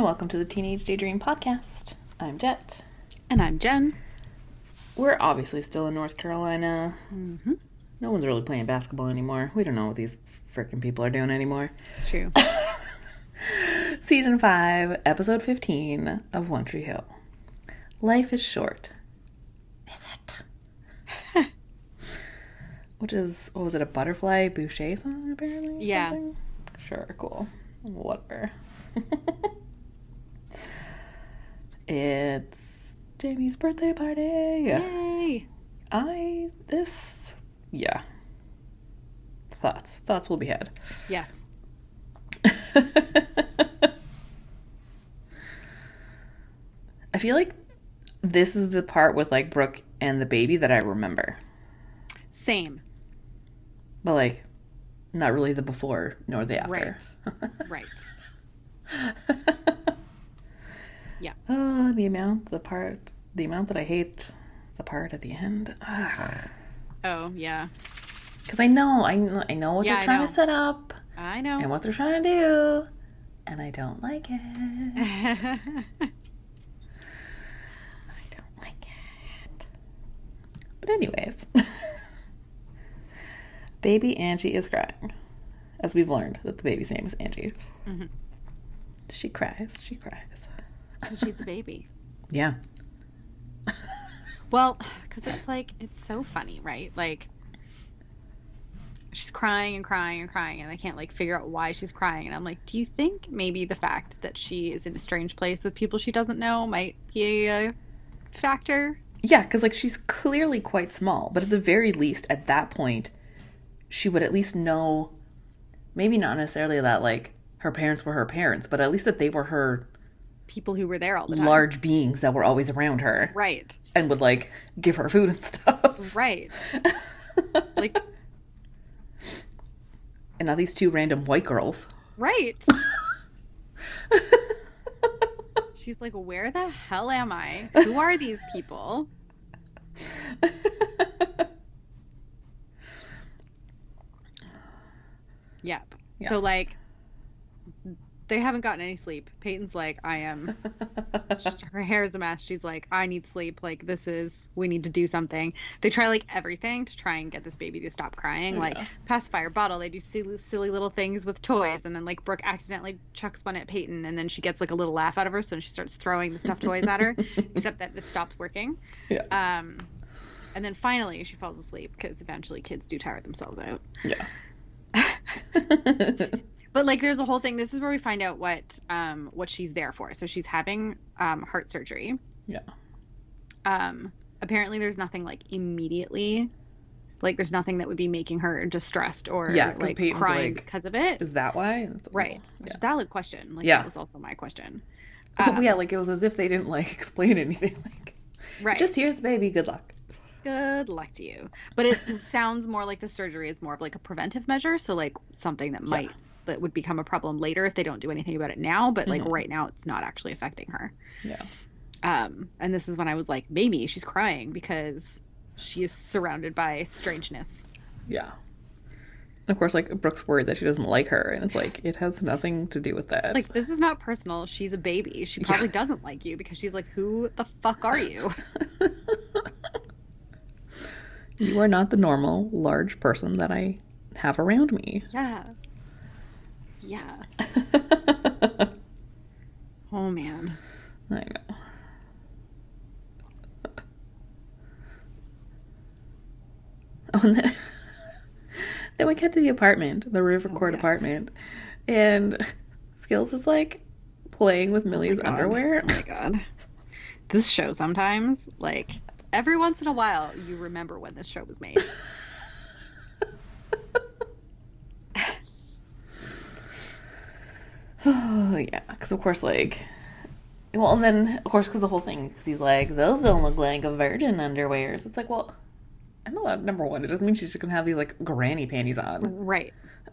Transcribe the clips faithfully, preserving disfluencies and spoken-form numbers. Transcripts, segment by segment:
welcome to the Teenage Daydream Podcast. I'm Jet. And I'm Jen. We're obviously still in North Carolina. Mm-hmm. No one's really playing basketball anymore. We don't know what these freaking people are doing anymore. It's true. Season five, Episode fifteen of One Tree Hill. Life is short. Is it? Which is, what was it, a Butterfly Boucher song, apparently? Yeah. Something? Sure, cool. Whatever. It's Jamie's birthday party. Yay! I, this, yeah. Thoughts. Thoughts will be had. Yes. I feel like this is the part with, like, Brooke and the baby that I remember. Same. But, like, not really the before nor the after. Right. Right. Yeah. Oh, the amount, the part, the amount that I hate the part at the end. Ugh. Oh, yeah. Because I know, I, kn- I know what Yeah, they're I trying know. to set up. I know. And what they're trying to do. And I don't like it. I don't like it. But anyways. Baby Angie is crying. As we've learned that the baby's name is Angie. Mm-hmm. She cries. She cries. Because she's the baby. Yeah. Well, because it's like, it's so funny, right? Like, she's crying and crying and crying, and I can't, like, figure out why she's crying. And I'm like, do you think maybe the fact that she is in a strange place with people she doesn't know might be a factor? Yeah, because, like, she's clearly quite small. But at the very least, at that point, she would at least know, maybe not necessarily that, like, her parents were her parents, but at least that they were her People who were there all the time. large beings that were always around her. Right. And would, like, give her food and stuff. Right. Like, and not these two random white girls. right. She's like, where the hell am I? Who are these people? Yep. Yeah. So, like, they haven't gotten any sleep. Peyton's like, I am. Her hair is a mess. She's like, I need sleep. Like, this is, we need to do something. They try, like, everything to try and get this baby to stop crying. Yeah. Like, pacifier, bottle. They do silly, silly little things with toys. And then, like, Brooke accidentally chucks one at Peyton. And then she gets, like, a little laugh out of her. So she starts throwing the stuffed toys at her. Except that it stops working. Yeah. Um, and then finally she falls asleep because eventually kids do tire themselves out. Yeah. But, like, there's a whole thing. This is where we find out what um what she's there for. So she's having um heart surgery. Yeah. Um apparently there's nothing, like, immediately, like, there's nothing that would be making her distressed or Yeah, 'cause like Peyton's crying like, because of it. Is that why? That's a Right. little- Which is Yeah. a valid question. Like, Yeah. that was also my question. Oh, Um, yeah, like, it was as if they didn't, like, explain anything. Like, Right. just here's the baby. Good luck. Good luck to you. But it sounds more like the surgery is more of, like, a preventive measure. So, like, something that might, that would become a problem later if they don't do anything about it now. But, like, Mhm. right now it's not actually affecting her. Yeah. Um, and this is when I was like, maybe she's crying because she is surrounded by strangeness. Yeah. And of course, like, Brooke's worried that she doesn't like her, and it's like, it has nothing to do with that. Like, this is not personal. She's a baby. She probably Yeah. doesn't like you because she's like, who the fuck are you? You are not the normal, large person that I have around me. Yeah. Yeah. Oh, man. I know. Oh, and then, then we get to the apartment, the River Oh, Court yes. apartment, and Skills is, like, playing with Millie's God. underwear. Oh, my God. This show sometimes, like, every once in a while, you remember when this show was made. Oh, yeah, because of course, like, well, and then, of course, because the whole thing, because he's like, those don't look like a virgin underwears. It's like, well, I'm allowed, number one, it doesn't mean she's just gonna have these, like, granny panties on. Right.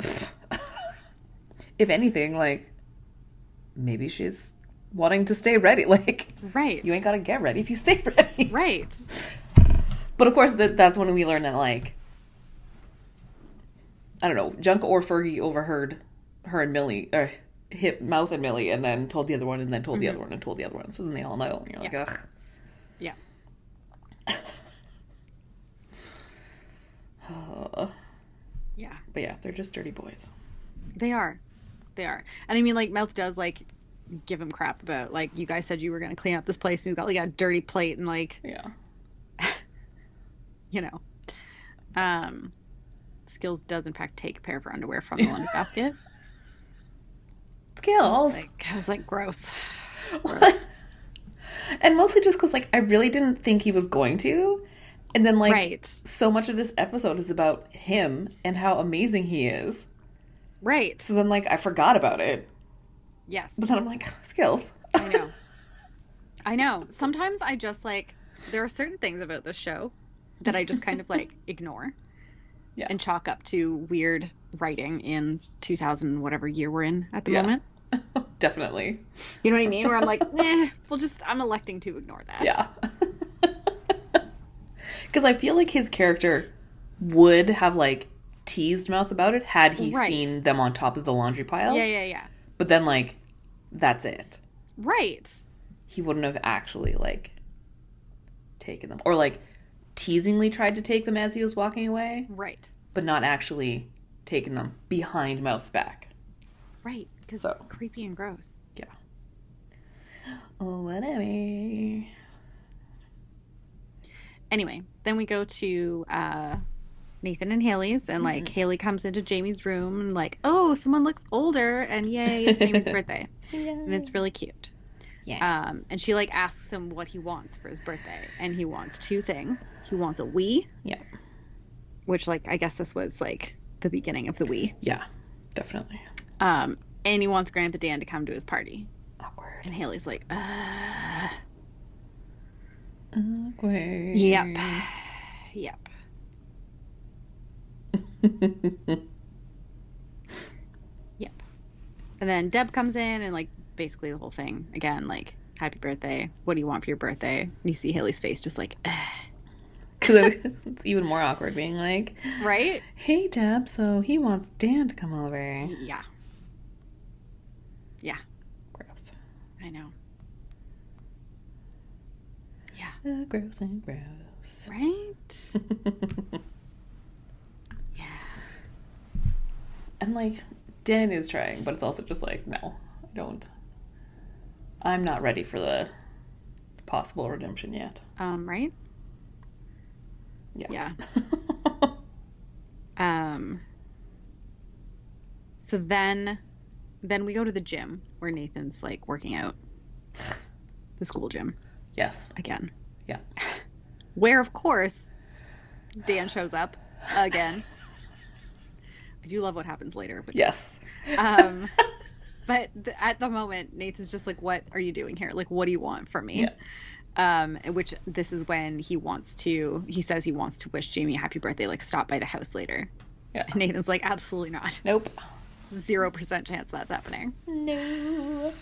If anything, like, maybe she's wanting to stay ready. Like, Right. you ain't gotta get ready if you stay ready. Right. But of course, that that's when we learn that, like, I don't know, Junk or Fergie overheard her and Millie, or hit Mouth and Millie and then told the other one and then told Mm-hmm. the other one and told the other one. So then they all know. And you're like, Yeah. ugh. Yeah. Uh, Yeah. but yeah, they're just dirty boys. They are. They are. And I mean, like, Mouth does, like, give him crap about, like, you guys said you were going to clean up this place, and you've got, like, a dirty plate and, like, Yeah. you know. Um, Skills does, in fact, take a pair of her underwear from the laundry basket. Skills. Like, I was like, gross. What? And mostly just because, like, I really didn't think he was going to. And then, like, Right. so much of this episode is about him and how amazing he is. Right. So then, like, I forgot about it. Yes. But then I'm like, Skills. I know. I know. Sometimes I just, like, there are certain things about this show that I just kind of, like, ignore. Yeah. And chalk up to weird writing in two thousand, whatever year we're in at the Yeah. moment. Definitely. You know what I mean? Where I'm like, eh, well, just, I'm electing to ignore that. Yeah. Because I feel like his character would have, like, teased Mouth about it had he Right. seen them on top of the laundry pile. Yeah, yeah, yeah. But then, like, that's it. Right. He wouldn't have actually, like, taken them. Or, like, teasingly tried to take them as he was walking away, Right. but not actually taken them behind Mouth's back. Right. Because So. it's creepy and gross. Yeah. Oh, whatever. Anyway, then we go to uh, Nathan and Haley's, and like Mm-hmm. Haley comes into Jamie's room and like, oh, someone looks older, and yay, it's Jamie's birthday, and it's really cute. Yeah. Um, and she like asks him what he wants for his birthday, and he wants two things. He wants a Wii, Yeah. which like I guess this was like the beginning of the Wii. Yeah. Definitely. Um, and he wants Grandpa Dan to come to his party. Awkward. And Haley's like, uh, Awkward. yep, yep. Yep. And then Deb comes in and like basically the whole thing again, like, happy birthday. What do you want for your birthday? And you see Haley's face just like, eh. Because it's even more awkward being like, Right? hey, Deb, so he wants Dan to come over. Yeah. Yeah. Gross. I know. Yeah. Uh, gross and gross. Right? Yeah. And, like, Dan is trying, but it's also just like, no, I don't. I'm not ready for the possible redemption yet. Um, right? Yeah. Yeah. Um, so then, then we go to the gym where Nathan's like working out. The school gym Yes. again. Yeah. Where, of course, Dan shows up again. I do love what happens later. But, Yes. um, but th- at the moment, Nathan's just like, what are you doing here? Like, what do you want from me? Yeah. Um, which this is when he wants to, he says he wants to wish Jamie a happy birthday, like stop by the house later. Yeah. And Nathan's like, absolutely not. Nope. Zero percent chance that's happening. No.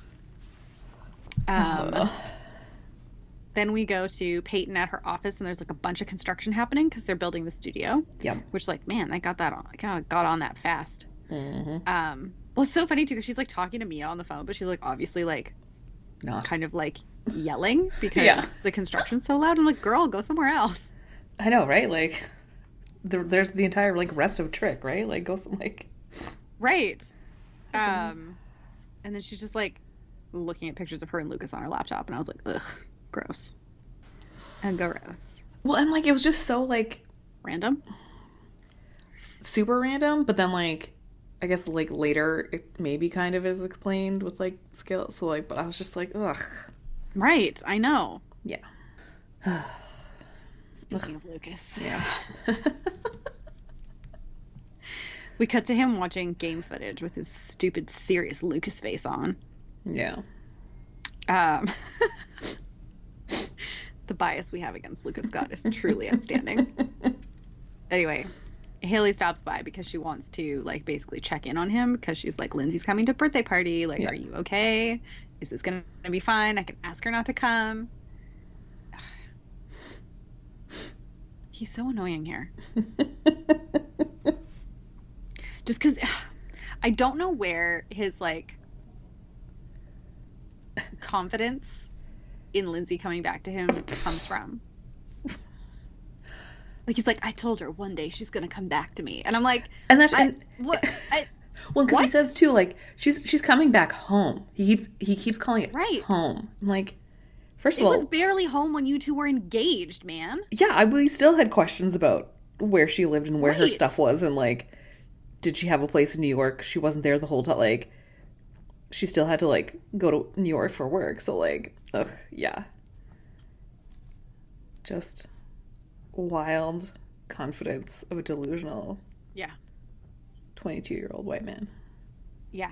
Um, Uh, Then we go to Peyton at her office, and there's like a bunch of construction happening because they're building the studio. Yep. Which, like, man, I got that on. I kind of got on that fast. Mm-hmm. Um, well, it's so funny too because she's like talking to Mia on the phone, but she's like obviously like Not. kind of like yelling because Yeah. the construction's so loud. I'm like, girl, go somewhere else. I know, right? Like, there, there's the entire, like, rest of Trick, right? Like, go some, like... Right. Um, and then she's just like looking at pictures of her and Lucas on her laptop, and I was like, ugh, gross. And gross. Well, and, like, it was just so, like, Random. super random, but then, like, I guess, like, later it maybe kind of is explained with, like, skill. So, like, but I was just like, ugh. Right. I know. Yeah. Speaking of Lucas. Yeah. We cut to him watching game footage with his stupid, serious Lucas face on. Yeah. Um, the bias we have against Lucas Scott is truly outstanding. Anyway, Haley stops by because she wants to, like, basically check in on him because she's like, Lindsay's coming to a birthday party. Like, Yeah. are you okay? Is this going to be fine? I can ask her not to come. He's so annoying here. Just because I don't know where his, like, confidence in Lindsay coming back to him comes from. Like, he's like, I told her one day she's gonna come back to me, and I'm like, and that's I, and, what? I, well, because he what? says too, like she's she's coming back home. He keeps he keeps calling it Right. home. I'm like, first of It all, was barely home when you two were engaged, man. yeah, I we still had questions about where she lived and where her Right. stuff was, and like, did she have a place in New York? She wasn't there the whole time. Like, she still had to like go to New York for work. So like, ugh, yeah, just wild confidence of a delusional Yeah. twenty-two-year-old white man. Yeah.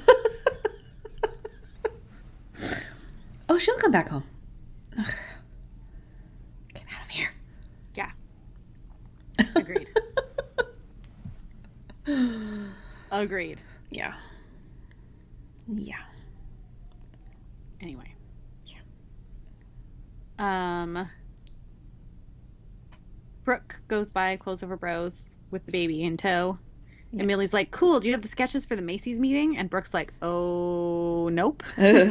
Oh, she'll come back home. Ugh. Get out of here. Yeah. Agreed. Agreed. Yeah. Yeah. Anyway. Yeah. Um. Brooke goes by Clothes Over Bros with the baby in tow. Yeah. And Millie's like, cool, do you have the sketches for the Macy's meeting? And Brooke's like, oh, nope.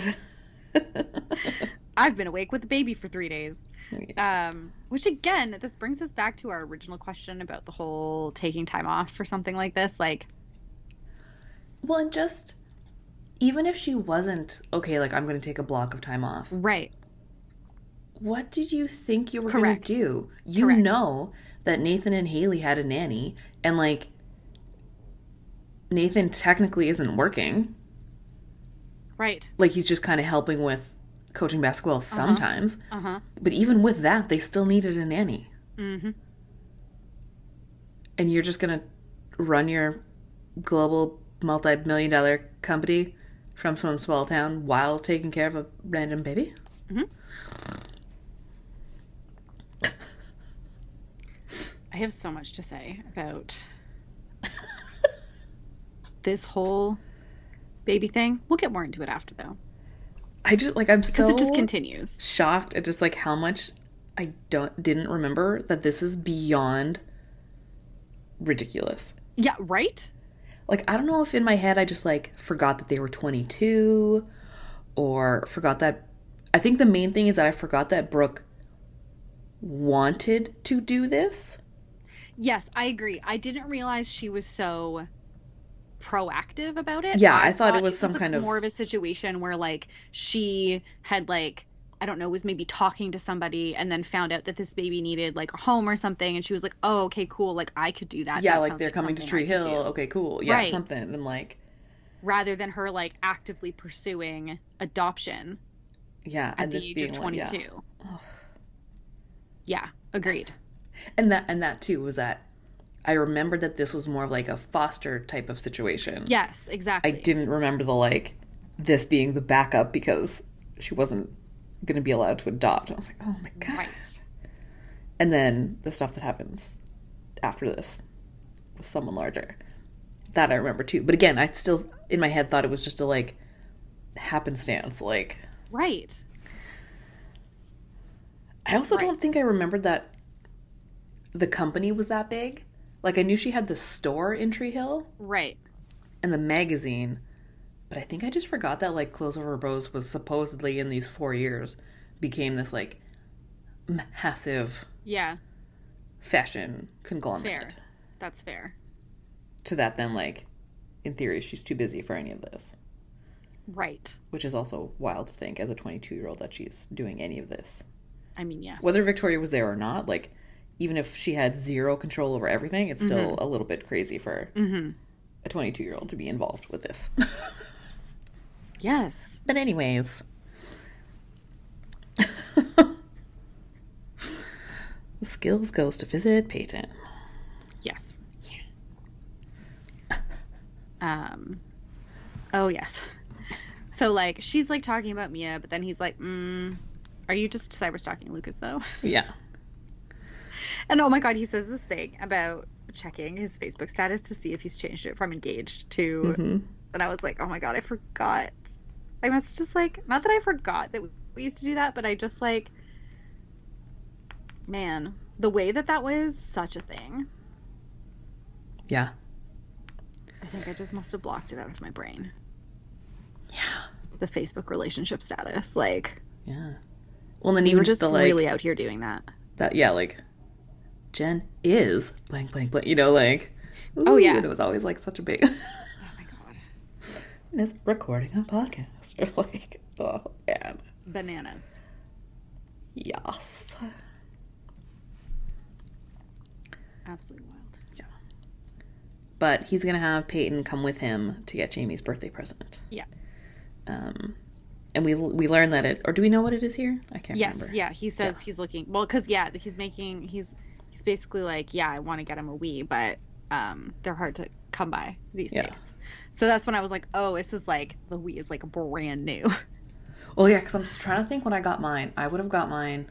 I've been awake with the baby for three days. Yeah. Um, which again, this brings us back to our original question about the whole taking time off for something like this. Like, Well, and just, even if she wasn't, okay, like, I'm going to take a block of time off. right. What did you think you were going Correct. to do? You Correct. know that Nathan and Haley had a nanny, and, like, Nathan technically isn't working. Right. Like, he's just kind of helping with coaching basketball sometimes. Uh-huh. But even with that, they still needed a nanny. Mm-hmm. And you're just going to run your global multi-million dollar company from some small town while taking care of a random baby? Mm-hmm. I have so much to say about this whole baby thing. We'll get more into it after, though. I just, like, I'm Because so it just continues. shocked at just, like, how much I don't didn't remember that this is beyond ridiculous. Yeah, right? Like, I don't know if in my head I just, like, forgot that they were twenty-two or forgot that... I think the main thing is that I forgot that Brooke wanted to do this. Yes, I agree. I didn't realize she was so proactive about it. Yeah, I thought it was some a- kind of- more of a situation where, like, she had, like, I don't know, was maybe talking to somebody and then found out that this baby needed, like, a home or something, and she was like, oh, okay, cool, like, I could do that. Yeah, That like, sounds they're coming to something Tree I could Hill. do. Okay, cool. Yeah, Right. something. And, like... Rather than her, like, actively pursuing adoption Yeah, at and the this age being of like, yeah. twenty-two. Ugh. Yeah, agreed. And that, and that, too, was that I remembered that this was more of, like, a foster type of situation. Yes, exactly. I didn't remember the, like, this being the backup because she wasn't going to be allowed to adopt. I was like, oh my God. Right. And then the stuff that happens after this with someone larger. That I remember too. But again, I still, in my head, thought it was just a, like, happenstance. Like, Right. I also don't Right. think I remembered that the company was that big. Like, I knew she had the store in Tree Hill Right. and the magazine, but I think I just forgot that, like, Clothes Over Bros was supposedly in these four years became this, like, massive Yeah. fashion conglomerate. Fair. That's fair. To that, then, like, in theory, she's too busy for any of this, Right. which is also wild to think as a twenty-two-year-old that she's doing any of this. I mean, yes. Whether Victoria was there or not, like, even if she had zero control over everything, it's still Mm-hmm. a little bit crazy for Mm-hmm. a twenty-two-year-old to be involved with this. Yes. But anyways. The skills goes to visit Peyton. Yes. Um. Oh yes. So like she's like talking about Mia, but then he's like, mm, "Are you just cyber stalking Lucas though?" Yeah. And oh my god, he says this thing about checking his Facebook status to see if he's changed it from engaged to. Mm-hmm. And I was like, oh my god, I forgot. I must just like, not that I forgot that we used to do that, but I just like, man, the way that that was such a thing. Yeah. I think I just must have blocked it out of my brain. Yeah. the Facebook relationship status. Like, Yeah. Well, and then we even were just just the like really out here doing that. that. Yeah, like Jen is blank blank blank. You know, like ooh, Oh, yeah. and it was always like such a big. Oh my god. Is recording a podcast. Or like, oh man. Bananas. Yes. Absolutely wild. Yeah. But he's gonna have Peyton come with him to get Jamie's birthday present. Yeah. Um, and we we learn that it, or do we know what it is here? I can't Yes, remember. yeah. He says Yeah. he's looking. Well, because yeah, he's making. He's he's basically like, yeah, I want to get him a Wii, but um, they're hard to come by these Yeah. days. So that's when I was like, oh, this is like the Wii is like brand new. Well, yeah, because I'm just trying to think when I got mine. I would have got mine.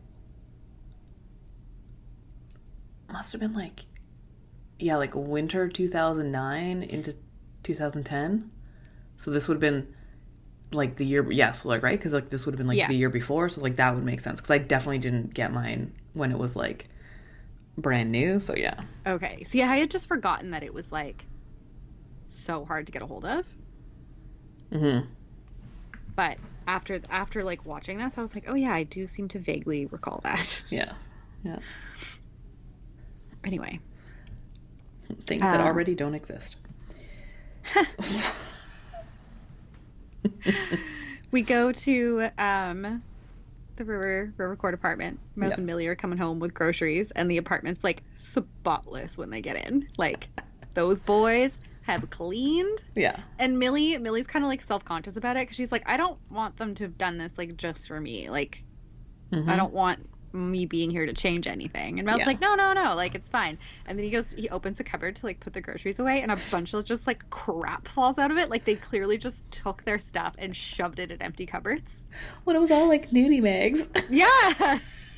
Must have been like, yeah, like winter two thousand nine into two thousand ten. So this would have been like the year, yeah, so like, right? Because like this would have been like Yeah. the year before. So like that would make sense. Because I definitely didn't get mine when it was like brand new. So yeah. Okay. See, I had just forgotten that it was like so hard to get a hold of. Mm-hmm. But after after like watching this, I was like, oh yeah, I do seem to vaguely recall that. Yeah. Yeah. Anyway. Things that Um, already don't exist. We go to um the River River Court apartment. Mouth Yep. and Millie are coming home with groceries, and the apartment's like spotless when they get in. Like those boys have cleaned, Yeah. and Millie Millie's kind of like self conscious about it because she's like, I don't want them to have done this like just for me. Like Mhm. I don't want me being here to change anything. And Mel's Yeah. like, no, no, no, like it's fine. And then he goes, he opens the cupboard to like put the groceries away, and a bunch of just like crap falls out of it. Like they clearly just took their stuff and shoved it in empty cupboards. When it was all like nudie mags. Yeah.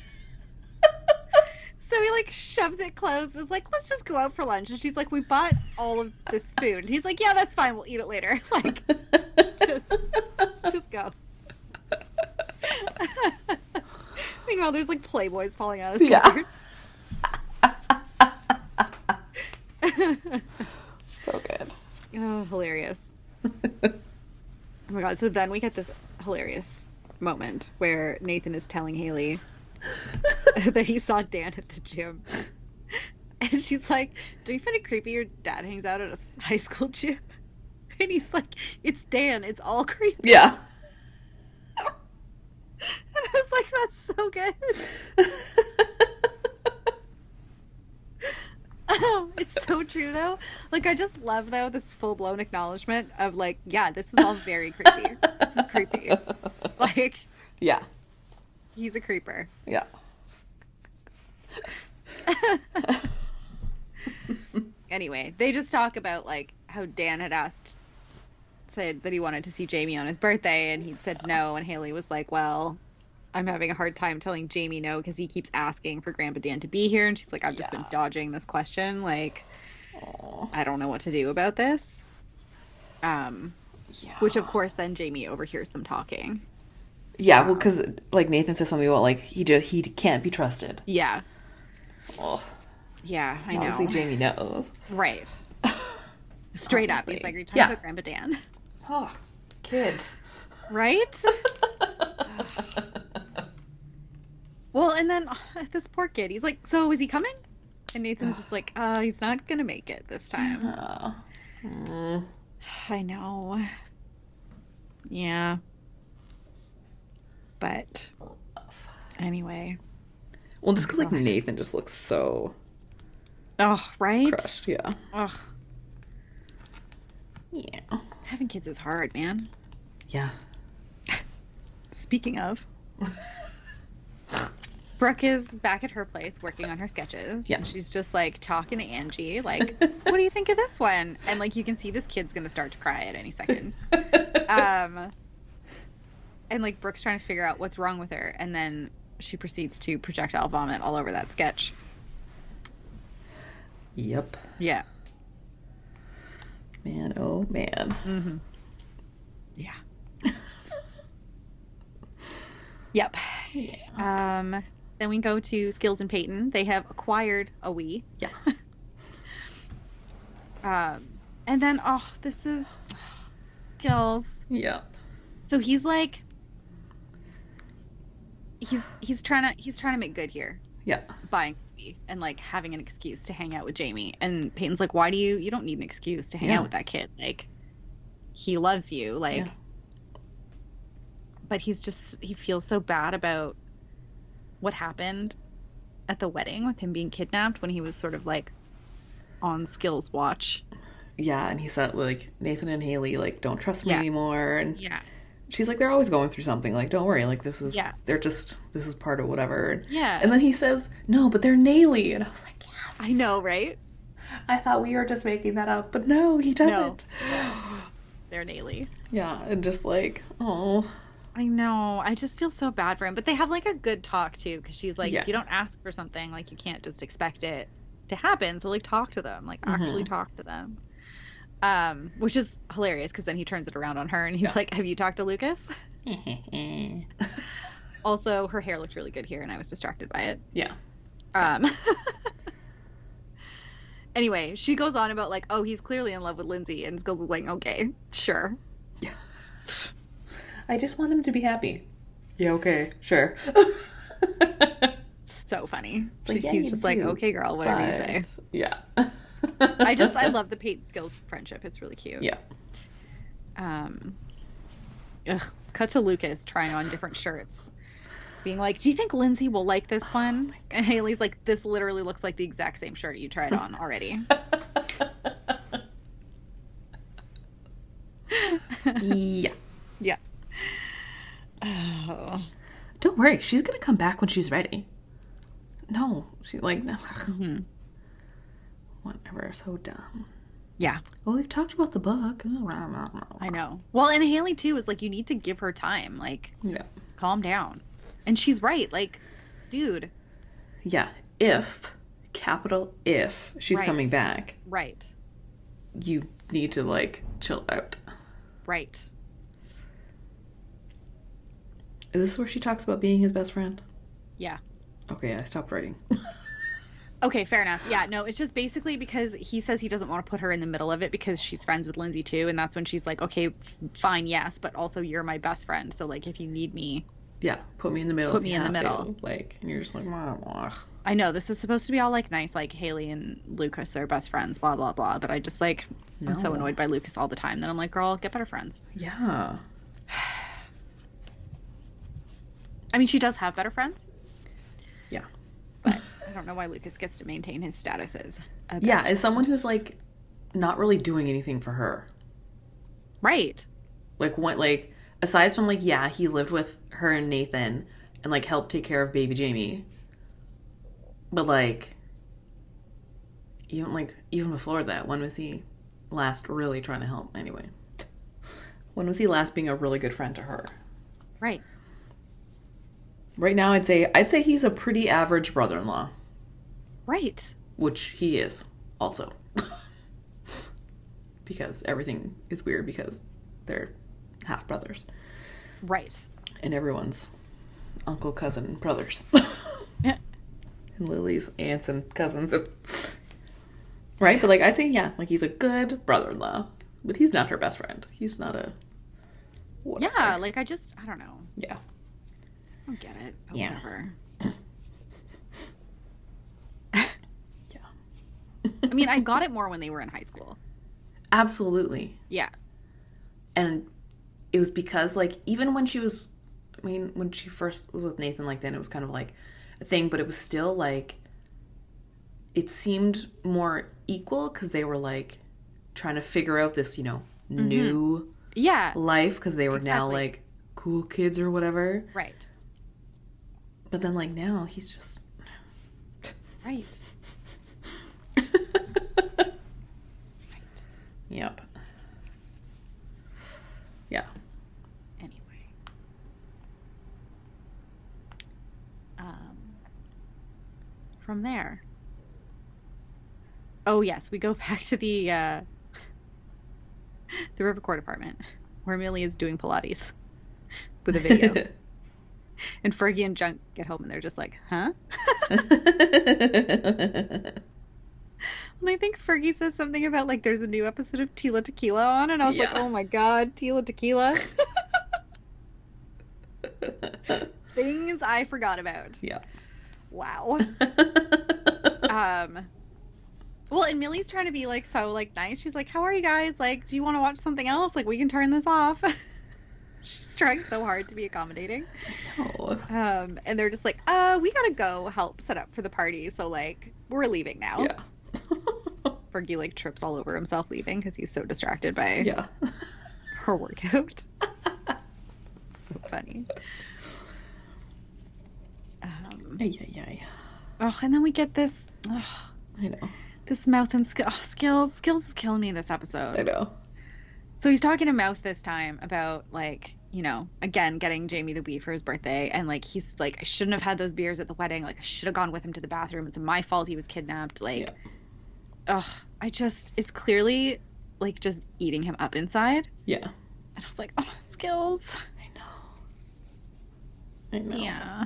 So he like shoves it closed. Was like, let's just go out for lunch. And she's like, we bought all of this food. And he's like, yeah, that's fine. We'll eat it later. Like, just, let's just go. Meanwhile, there's like Playboys falling out of the Yeah. cupboard. So good. Oh, hilarious. Oh my god. So then we get this hilarious moment where Nathan is telling Haley that he saw Dan at the gym. And she's like, do you find it creepy your dad hangs out at a high school gym? And he's like, it's Dan. It's all creepy. Yeah. And I was like, that's so good. Oh, it's so true, though. Like, I just love, though, this full-blown acknowledgement of, like, yeah, this is all very creepy. This is creepy. Like, Yeah. he's a creeper. Yeah. Anyway, they just talk about, like, how Dan had asked, said that he wanted to see Jamie on his birthday, and he'd said no, and Haley was like, well, I'm having a hard time telling Jamie no because he keeps asking for Grandpa Dan to be here, and she's like, I've just Yeah. been dodging this question, like, Aw. I don't know what to do about this. Um, Yeah. which, of course, then Jamie overhears them talking. Yeah, well, because like Nathan says something about like he just he can't be trusted. Yeah. Ugh. Yeah, I know. Obviously, Jamie knows. Right. Straight up. He's Obviously. like, are you talking Yeah. about Grandpa Dan? Oh, kids. Right? Well, and then uh, this poor kid, he's like, so is he coming? And Nathan's just like, uh, he's not going to make it this time. Oh. Mm. I know. Yeah. But anyway. Well, just because like God. Nathan just looks so Oh, right? crushed. Yeah. Ugh. Yeah. Having kids is hard, man. Yeah. Speaking of, Brooke is back at her place working on her sketches. Yeah. And she's just like talking to Angie, like, what do you think of this one? And like you can see this kid's gonna start to cry at any second. Um and like Brooke's trying to figure out what's wrong with her, and then she proceeds to projectile vomit all over that sketch. Yep. Yeah. Man, oh man. Mm-hmm. Yeah. Yep. Yeah. Um, then we go to Skills and Peyton. They have acquired a Wii. Yeah. Um, and then, oh, this is Skills. Yeah. So he's like, he's he's trying to he's trying to make good here, Yeah. buying whiskey and like having an excuse to hang out with Jamie. And Peyton's like, why do you you don't need an excuse to hang Yeah. out with that kid? Like, he loves you. Like, Yeah. but he's just he feels so bad about what happened at the wedding with him being kidnapped when he was sort of like on Skill's watch. Yeah, and he said, like, Nathan and Haley, like, don't trust me Yeah. anymore. And Yeah. she's like, they're always going through something. Like, don't worry. Like, this is, Yeah. they're just, this is part of whatever. And, Yeah. and then he says, no, but they're Naley. And I was like, yes. I know, right? I thought we were just making that up. But no, he doesn't. They're Naley. Yeah, and just like, oh. I know. I just feel so bad for him. But they have like a good talk too, because she's like, Yeah. if you don't ask for something, like you can't just expect it to happen. So like talk to them, like actually Mhm. talk to them. Um, which is hilarious because then he turns it around on her and he's Yeah. like, have you talked to Lucas? Also, her hair looked really good here and I was distracted by it. Yeah. Um, anyway, she goes on about like, oh, he's clearly in love with Lindsay, and Skills is like, okay, sure. Yeah. I just want him to be happy. Yeah, okay, sure. So funny. like, She- yeah, he's you just like, do, okay, girl, whatever you say. But, yeah. I just I love the Peyton Skills friendship. It's really cute. Yeah. Um. Ugh. Cut to Lucas trying on different shirts, being like, "Do you think Lindsay will like this one?" And Haley's like, "This literally looks like the exact same shirt you tried on already." Yeah. Yeah. Oh. Don't worry, she's gonna come back when she's ready. No, she like no. Mhm. Whatever, so dumb. Yeah, Well, we've talked about the book. I know. Well, and Haley too is like, you need to give her time. Like, Yeah. calm down. And she's right. Like, dude. Yeah. If, capital if, she's Right. coming back, Right. you need to like chill out. Right. Is this where she talks about being his best friend? Yeah. Okay, I stopped writing. Okay, fair enough. Yeah, no, it's just basically because he says he doesn't want to put her in the middle of it because she's friends with Lindsay too, and that's when she's like, okay, f- fine, yes, but also you're my best friend, so like if you need me, Yeah, put me in the middle. Put if me you in the have to. middle. Like, and you're just like, blah, blah. I know this is supposed to be all like nice, like Haley and Lucas are best friends, blah blah blah, but I just like I'm so No. annoyed by Lucas all the time that I'm like, girl, get better friends. Yeah. I mean, she does have better friends. Yeah. But I don't know why Lucas gets to maintain his status as a best Yeah, friend. as someone who's like not really doing anything for her. Right. Like what like aside from like, yeah, he lived with her and Nathan and like helped take care of baby Jamie. But like even like even before that, when was he last really trying to help anyway? When was he last being a really good friend to her? Right. Right now I'd say I'd say he's a pretty average brother-in-law, Right. which he is also. Because everything is weird because they're half brothers. Right. And everyone's uncle, cousin, brothers. Yeah. And Lily's aunts and cousins. Right? But like I'd say, yeah, like he's a good brother-in-law. But he's not her best friend. He's not a whatever. Yeah, like I just I don't know. Yeah. I don't get it. But Yeah. whatever. Yeah. I mean, I got it more when they were in high school. Absolutely. Yeah. And it was because like even when she was I mean, when she first was with Nathan, like then it was kind of like a thing, but it was still like it seemed more equal because they were like trying to figure out this, you know, new Yeah. life because they were now Exactly. like cool kids or whatever. Right. But then like now he's just Right. Yep. Yeah. Anyway. Um, from there. Oh yes, we go back to the uh, the River Court apartment where Millie is doing Pilates with a video, and Fergie and Junk get home and they're just like, "Huh?" And I think Fergie says something about like there's a new episode of Tila Tequila on, and I was like, Yeah. "Oh my god, Tila Tequila!" Things I forgot about. Yeah. Wow. um. Well, and Millie's trying to be like so like nice. She's like, "How are you guys? Like, do you want to watch something else? Like, we can turn this off." She's trying so hard to be accommodating. No. Um, and they're just like, "Uh, we gotta go help set up for the party. So like, we're leaving now." Yeah. Fergie like trips all over himself leaving because he's so distracted by Yeah. her workout. So funny. Um, Ay, ay, ay. oh, and then we get this. Oh, I know. this Mouth and skill oh, skills skills is killing me this episode. I know. So he's talking to Mouth this time about like, you know, again getting Jamie the Bee for his birthday, and like he's like, I shouldn't have had those beers at the wedding. Like I should have gone with him to the bathroom. It's my fault he was kidnapped. Like, Yeah. ugh, I just it's clearly like just eating him up inside. Yeah. And I was like, oh, skills. I know. I know. Yeah.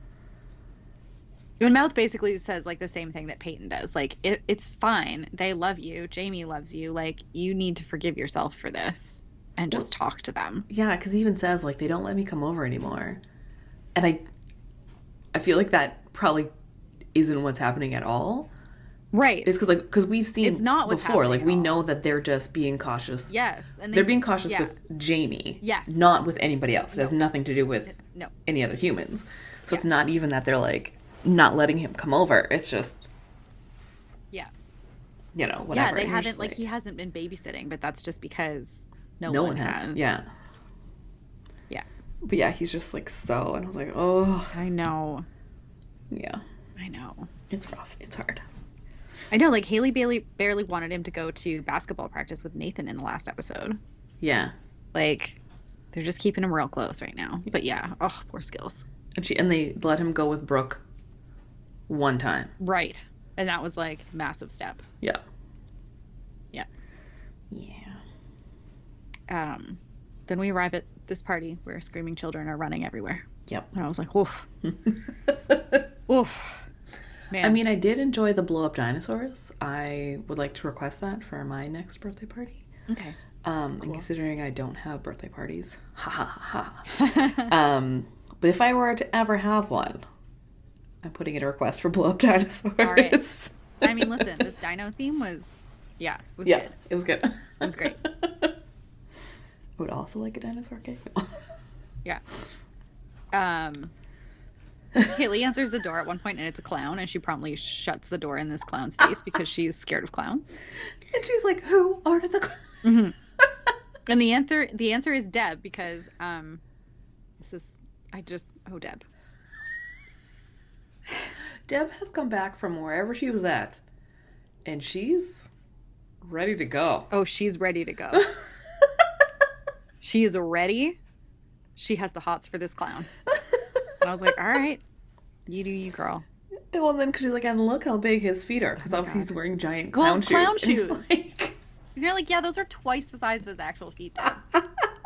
When Mouth basically says like the same thing that Peyton does, like it, it's fine. They love you. Jamie loves you. Like you need to forgive yourself for this and just talk to them. Yeah, because he even says like they don't let me come over anymore, and I, I feel like that probably isn't what's happening at all. Right. It's because like because we've seen It's not what's before. happening Like at we all. know that they're just being cautious. Yes. And They're being cautious yeah. with Jamie. Yes. Not with anybody else. It No. has nothing to do with No. any other humans. So it's Yeah. not even that they're like not letting him come over. It's just, Yeah. you know, whatever. Yeah, they And you're haven't just like, he hasn't been babysitting, but that's just because no, no one, one has. has. Yeah. Yeah. But yeah, he's just like so, and I was like, oh, I know. yeah, I know. it's rough. It's hard. I know, like Haley Bailey barely wanted him to go to basketball practice with Nathan in the last episode. Yeah. Like they're just keeping him real close right now. But yeah, oh, poor skills. And she and they let him go with Brooke one time. Right. And that was like massive step. Yeah. Yeah. Yeah. Um, then we arrive at this party where screaming children are running everywhere. Yep. And I was like, oof. Oof. Man. I mean, I did enjoy the blow up dinosaurs. I would like to request that for my next birthday party. okay. Um, and considering I don't have birthday parties, ha ha ha ha. um, but if I were to ever have one, I'm putting in a request for blow up dinosaurs. All right. I mean, listen, this dino theme was, yeah, it was Yeah, good. it was good. It was great. I would also like a dinosaur cake. Yeah. Um, Haley answers the door at one point and it's a clown, and she promptly shuts the door in this clown's face because she's scared of clowns. And she's like, "Who are the clowns?" Mm-hmm. And the answer, the answer is Deb, because um, this is I just oh Deb. Deb has come back from wherever she was at, and she's ready to go. Oh, she's ready to go. She is ready. She has the hots for this clown. And I was like, all right, you do you, girl. Well, then, because she's like, and look how big his feet are, because Oh my obviously God. he's wearing giant Well, clown clown shoes. And you're shoes. like- And you're like, yeah, those are twice the size of his actual feet. Deb.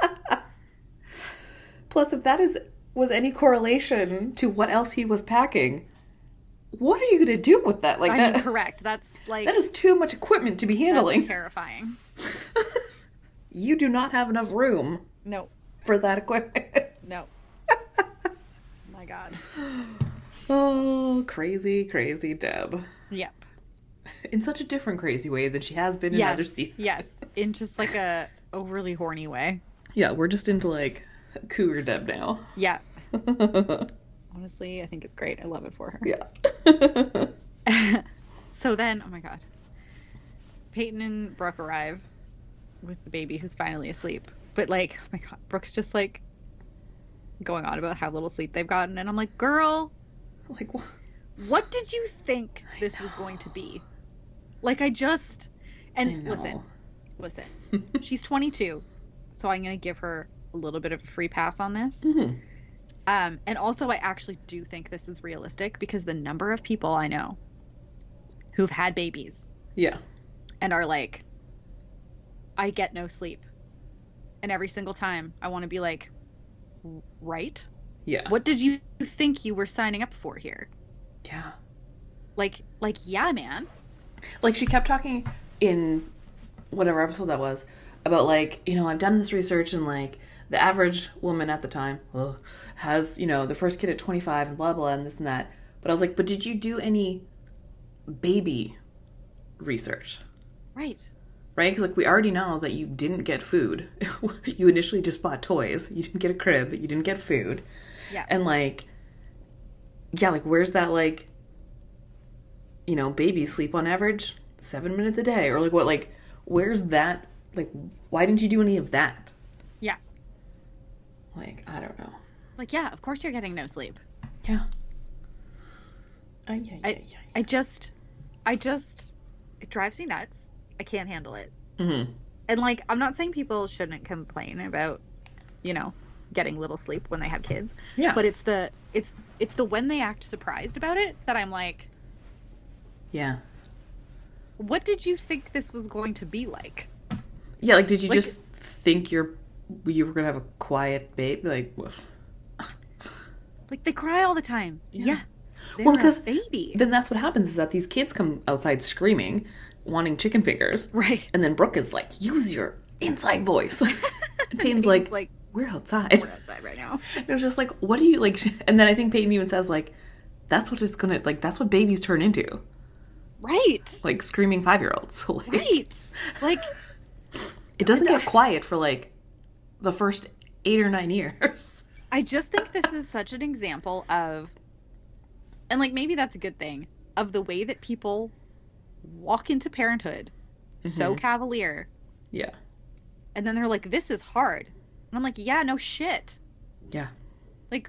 Plus, if that is was any correlation to what else he was packing, what are you going to do with that? Like I that, mean, correct. That's like that is too much equipment to be handling. that's terrifying. You do not have enough room No, for that equipment. no. My God. Oh, crazy, crazy Deb. Yep. In such a different crazy way than she has been in Yes. other seasons. Yes. In just like a overly horny way. Yeah, we're just into like cougar Deb now. Yeah. Honestly, I think it's great. I love it for her. Yeah. So then, oh my God. Peyton and Brooke arrive with the baby who's finally asleep. But like, oh my God, Brooke's just like going on about how little sleep they've gotten. And I'm like, girl, Like, what? what did you think this was going to be? Like, I just, I and know. listen, listen, she's twenty-two, so I'm going to give her a little bit of a free pass on this. Mhm. Um, and also, I actually do think this is realistic because the number of people I know who've had babies Yeah. and are like, I get no sleep. And every single time I want to be like, right? Yeah. What did you think you were signing up for here? Yeah. Like, like, yeah, man. Like, she kept talking in whatever episode that was about, like, you know, I've done this research and, like, the average woman at the time ugh, has, you know, the first kid at twenty-five and blah, blah, and this and that. But I was like, but did you do any baby research? Right. Right? Because, like, we already know that you didn't get food. You initially just bought toys. You didn't get a crib. You didn't get food. Yeah. And, like, yeah, like, where's that, like, you know, babies sleep on average seven minutes a day? Or, like, what, like, where's that? Like, why didn't you do any of that? Yeah. Like, I don't know. Like, yeah, of course you're getting no sleep. Yeah. Uh, yeah, yeah, I, yeah. I just, I just, it drives me nuts. I can't handle it. Mm-hmm. And, like, I'm not saying people shouldn't complain about, you know, getting little sleep when they have kids. Yeah. But it's the, it's, it's the when they act surprised about it that I'm like, Yeah. what did you think this was going to be like? Yeah, like, did you Like- just think you're, you were going to have a quiet baby? Like, Like, they cry all the time. Yeah. Yeah. They're well, because a baby. then that's what happens is that these kids come outside screaming, wanting chicken fingers. Right. And then Brooke is like, use your inside voice. And Peyton's Peyton's like, like, we're outside. we're outside right now. And it was just like, what do you, like, and then I think Peyton even says, like, that's what it's gonna, like, that's what babies turn into. Right. Like, screaming five-year-olds. So, like, Right. Like, it doesn't get quiet for, like, the first eight or nine years. I just think this is such an example of, and like maybe that's a good thing, of the way that people walk into parenthood so Mhm. cavalier, Yeah. and then they're like, this is hard. And I'm like, yeah, no shit. Yeah. Like,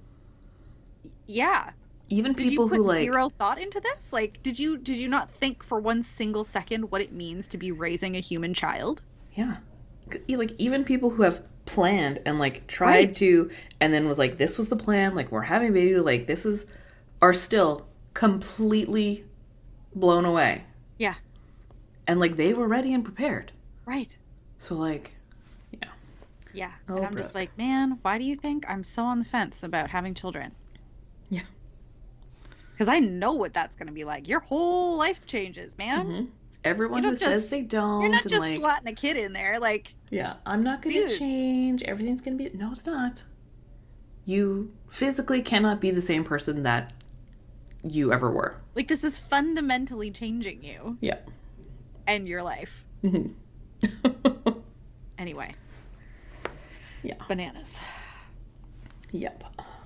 yeah. Even Did people you put who, like, zero thought into this? Like, did you did you not think for one single second what it means to be raising a human child? yeah. C- Like, even people who have planned and, like, tried Right. to, and then was like, this was the plan, like, we're having a baby, like, this is, are still completely blown away. Yeah. And, like, they were ready and prepared. Right. So, like, yeah. Yeah. Oh, and I'm just Brooke. like, man, why do you think I'm so on the fence about having children? Yeah. Because I know what that's going to be like. Your whole life changes, man. hmm Everyone You who don't says just- they don't, You're not and, just like, slotting a kid in there. Like, yeah, I'm not going to Dude. change. Everything's going to be. No, it's not. You physically cannot be the same person that you ever were. like this is fundamentally changing you Yeah. and your life. hmm Anyway, yeah. bananas. Yep.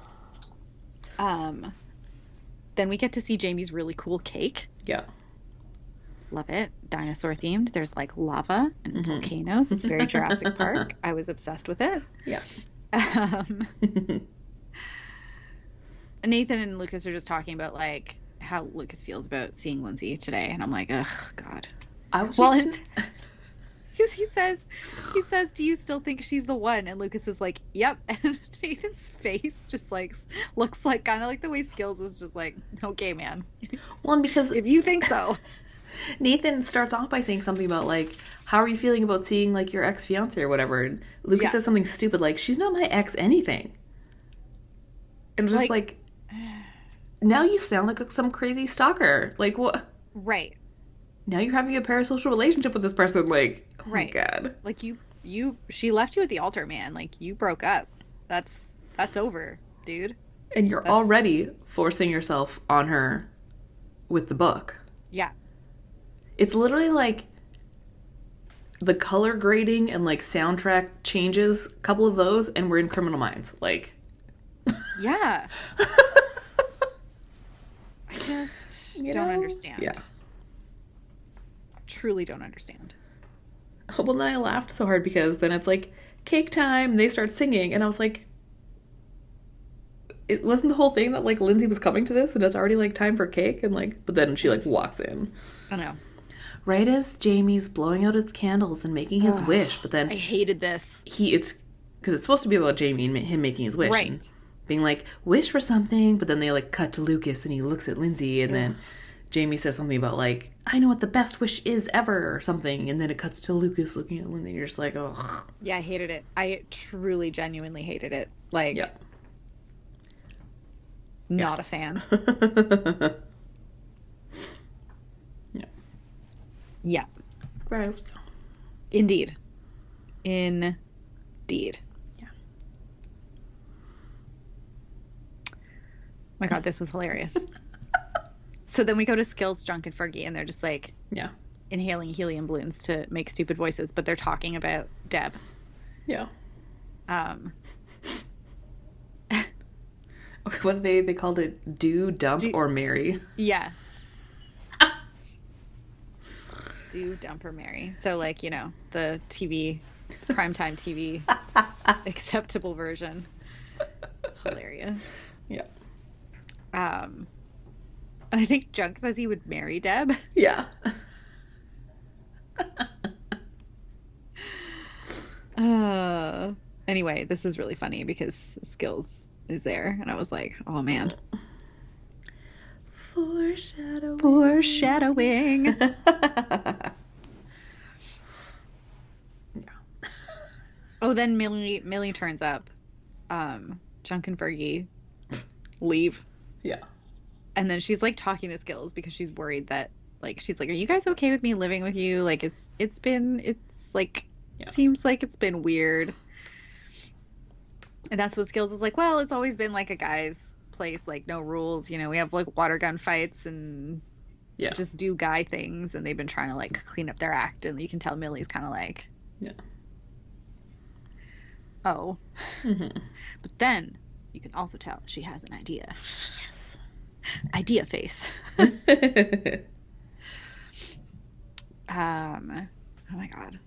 Um, then we get to see Jamie's really cool cake. Yeah. Love it. Dinosaur themed. There's like lava and Mhm. volcanoes. It's very Jurassic Park. I was obsessed with it. Yeah. Um, Nathan and Lucas are just talking about like how Lucas feels about seeing Lindsay today, and I'm like, ugh, God. I was Well, just. and- Because he says, he says, do you still think she's the one? And Lucas is like, yep. And Nathan's face just like looks like kind of like the way Skills is just like, okay, man, Well, and because if you think so. Nathan starts off by saying something about, like, how are you feeling about seeing, like, your ex-fiance or whatever? And Lucas Yeah. says something stupid like, she's not my ex anything. And just Like- like, now you sound like a, some crazy stalker. Like, what? Right. Now you're having a parasocial relationship with this person. Like, oh Right. my God. Like you, you, she left you at the altar, man. Like you broke up. That's, that's over, dude. And you're That's- already forcing yourself on her with the book. Yeah. It's literally like the color grading and, like, soundtrack changes, a couple of those, and we're in Criminal Minds. Like, Yeah. I just You don't know? understand. Yeah. Truly don't understand. well, then I laughed so hard because then it's like cake time, and they start singing, and I was like, it wasn't the whole thing that, like, Lindsay was coming to this, and it's already, like, time for cake, and, like, but then she, like, walks in. I know. Right as Jamie's blowing out his candles and making his Ugh, wish, but then I hated this. he, it's, because it's supposed to be about Jamie and ma- him making his wish. Right. And being like, wish for something, but then they, like, cut to Lucas, and he looks at Lindsay, and then Jamie says something about, like, I know what the best wish is ever, or something, and then it cuts to Lucas looking at Lindsay, and you're just like, oh. Yeah, I hated it. I truly, genuinely hated it. Like, Yeah. not a fan. Yeah. Yeah, Gross. indeed. Indeed. Yeah. my God, this was hilarious. So then we go to Skills, Drunk, and Fergie, and they're just like Yeah. inhaling helium balloons to make stupid voices, but they're talking about Deb. Yeah. Um, What did they, they called it? Do, dump, Do- or marry? yeah. Do, dump, or marry. So, like, you know, the T V, primetime T V, acceptable version. Hilarious. Yeah. Um, and I think Junk says he would marry Deb. Yeah. Uh, anyway, this is really funny because Skills is there, and I was like, oh man. Foreshadowing. Foreshadowing. Yeah. Oh, then Millie Millie turns up. Um, Junk and Fergie leave. Yeah. And then she's like talking to Skills because she's worried that, like, she's like, are you guys okay with me living with you? Like, it's it's been it's like Yeah. seems like it's been weird. And that's what Skills is like, well, it's always been like a guy's place, like no rules, you know, we have like water gun fights and Yeah. just do guy things, and they've been trying to like clean up their act, and you can tell Millie's kind of like, Yeah. oh. Mm-hmm. But then you can also tell she has an idea. Yes. Idea face. um oh my God.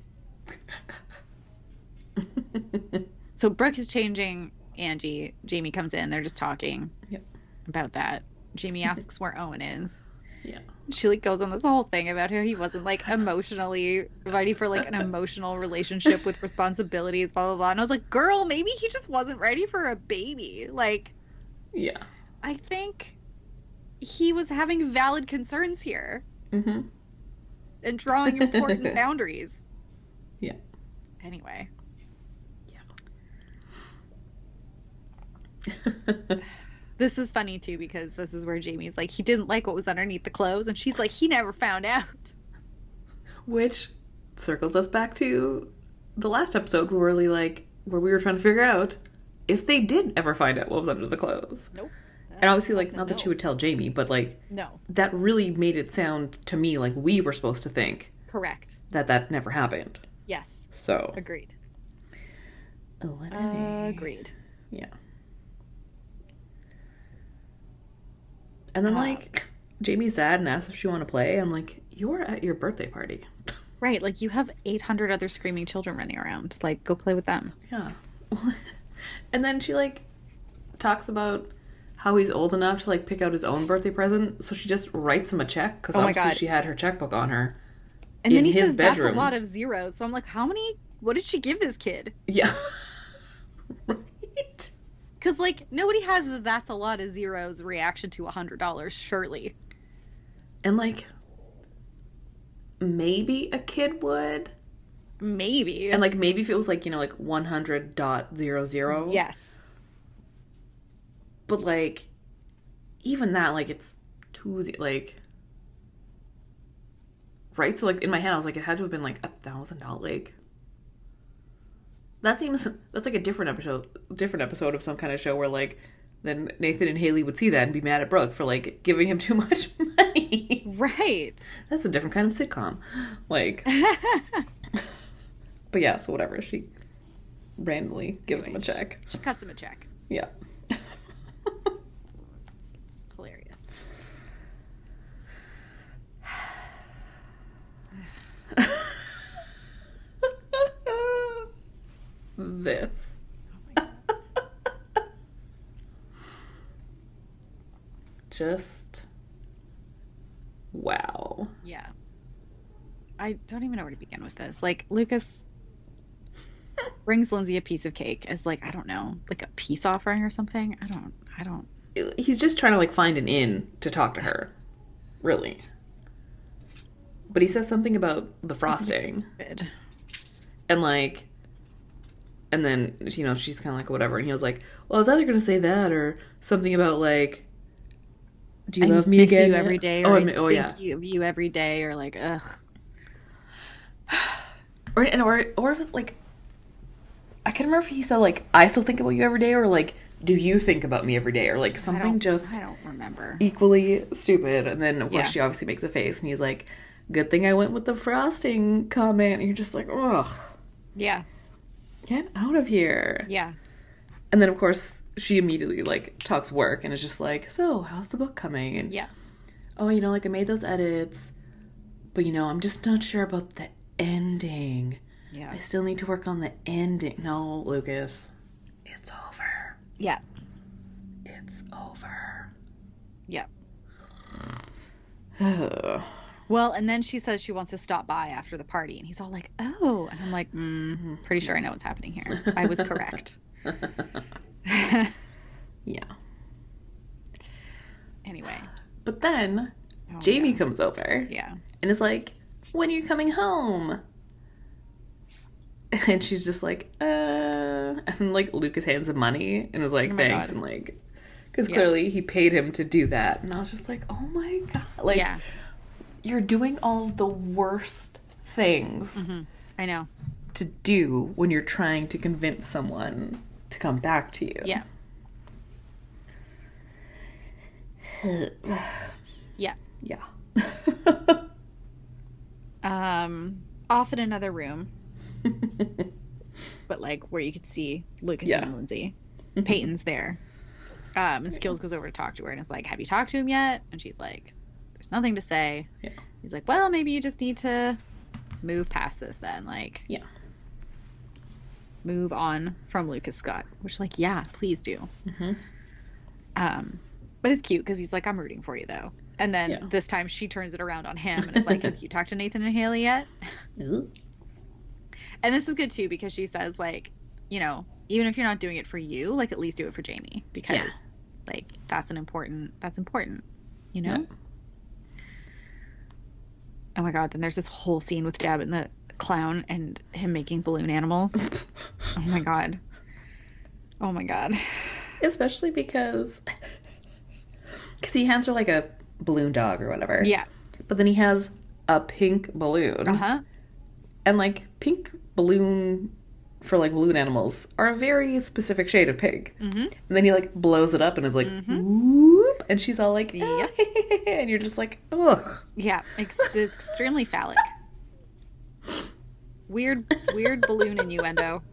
So Brooke is changing Angie. Jamie comes in. They're just talking Yep. about that. Jamie asks where Owen is. Yeah. She like goes on this whole thing about how he wasn't like emotionally ready for like an emotional relationship with responsibilities, blah blah blah. And I was like, girl, maybe he just wasn't ready for a baby. Like, Yeah. I think he was having valid concerns here Mm-hmm. and drawing important boundaries. Yeah. Anyway. This is funny too because this is where Jamie's like, he didn't like what was underneath the clothes, and she's like, he never found out. Which circles us back to the last episode where really like where we were trying to figure out if they did ever find out what was under the clothes. Nope. And obviously, like, not No. that she would tell Jamie, but like No. that really made it sound to me like we were supposed to think Correct. that that never happened. Yes. So Agreed. oh, whatever. Agreed. Yeah. And then Uh, like Jamie's sad and asks if she want to play. I'm like, you're at your birthday party. Right. Like, you have eight hundred other screaming children running around. Like, go play with them. Yeah. And then she like talks about how he's old enough to like pick out his own birthday present, so she just writes him a check because Oh my obviously God. she had her checkbook on her. And In then he his says bedroom. that's a lot of zeros. So I'm like, how many? What did she give this kid? Yeah. Right. Because, like, nobody has the that's a lot of zeros reaction to one hundred dollars, surely. And like maybe a kid would. Maybe. And like maybe if it was like, you know, like one hundred dot zero zero. Yes. But like even that, like it's too ze- like right? So like in my head I was like it had to have been like a thousand dollars like that seems that's like a different episode different episode of some kind of show where like then Nathan and Haley would see that and be mad at Brooke for like giving him too much money. Right. That's a different kind of sitcom. Like but yeah, so whatever. She randomly gives him a check. She cuts him a check. Yeah. Hilarious. This. Just wow. Yeah. I don't even know where to begin with this. Like, Lucas brings Lindsay a piece of cake as, like, I don't know, like a peace offering or something. I don't, I don't. He's just trying to like find an in to talk to her. Really. But he says something about the frosting. Stupid. And like and then, you know, she's kind of like whatever, and he was like, well, I was either going to say that or something about like, do you I love me miss again you every day, oh, or I I mean, oh think yeah you, of you every day, or like, ugh. or and or or if it's like I can't remember if he said like I still think about you every day or like do you think about me every day? Or like I something don't, just I don't remember. equally stupid. And then of course Yeah. she obviously makes a face and he's like, good thing I went with the frosting comment. And you're just like, ugh, Yeah. get out of here. Yeah. And then of course she immediately like talks work and is just like, so how's the book coming? And Yeah. oh, you know, like I made those edits, but you know, I'm just not sure about the ending. Yeah. I still need to work on the ending. No, Lucas, it's over. Yeah. It's over. Yeah. Ugh. Well, and then she says she wants to stop by after the party, and he's all like, oh. And I'm like, mm, pretty sure I know what's happening here. I was correct. Yeah. Anyway. But then Oh, Jamie yeah. comes over Yeah. and is like, when are you coming home? And she's just like, uh, and like Lucas hands him money and is like, Oh my thanks. God. And like, because Yeah. clearly he paid him to do that. And I was just like, oh my God. Like, Yeah. you're doing all of the worst things Mm-hmm. I know. to do when you're trying to convince someone to come back to you. Yeah. Yeah. Yeah. Um, off in another room, but like where you could see Lucas Yeah. and Lindsay. Peyton's there. Um, and Skills goes over to talk to her and is like, have you talked to him yet? And she's like, there's nothing to say. Yeah. He's like, well, maybe you just need to move past this then. Like, Yeah. move on from Lucas Scott. Which, like, yeah, please do. Mm-hmm. Um, but it's cute because he's like, I'm rooting for you though. And then Yeah. this time she turns it around on him and is like, have you talked to Nathan and Haley yet? Ooh. And this is good too because she says, like, you know, even if you're not doing it for you, like, at least do it for Jamie because, Yeah. like, that's an important. That's important, you know. Yeah. Oh my God! Then there's this whole scene with Deb and the clown and him making balloon animals. Oh my God. Oh my God. Especially because because he hands her like a balloon dog or whatever. Yeah. But then he has a pink balloon. Uh huh. And like pink balloon for like balloon animals are a very specific shade of pink. Mm-hmm. And then he like blows it up and is like, Mhm. whoop. And she's all like, Yep. and you're just like, ugh. Yeah. Ex- it's extremely phallic. Weird, weird balloon innuendo.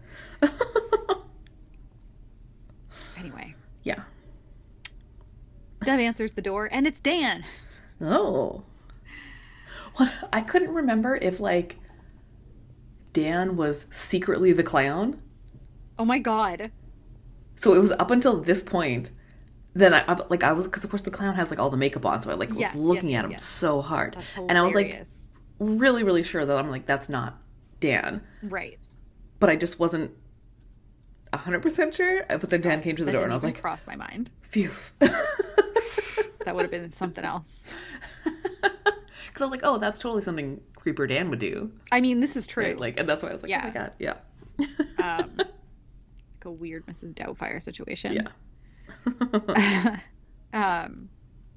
Anyway, Yeah. Deb answers the door and it's Dan. Oh. What? I couldn't remember if like Dan was secretly the clown. Oh my God. So it was up until this point. Then I I- like I was because of course the clown has like all the makeup on, so I like was Yes, looking yes, at him yes, yes. so hard, That's and I was like hilarious. really really sure that I'm like that's not Dan, Right. but I just wasn't a hundred percent sure. But then Dan came to the That door, and I didn't was even like, cross my mind. phew. That would have been something else. Because I was like, oh, that's totally something Creeper Dan would do, I mean, this is true. right? Like, and that's why I was like, Yeah. oh my God, yeah, um, like a weird Missus Doubtfire situation. yeah. um.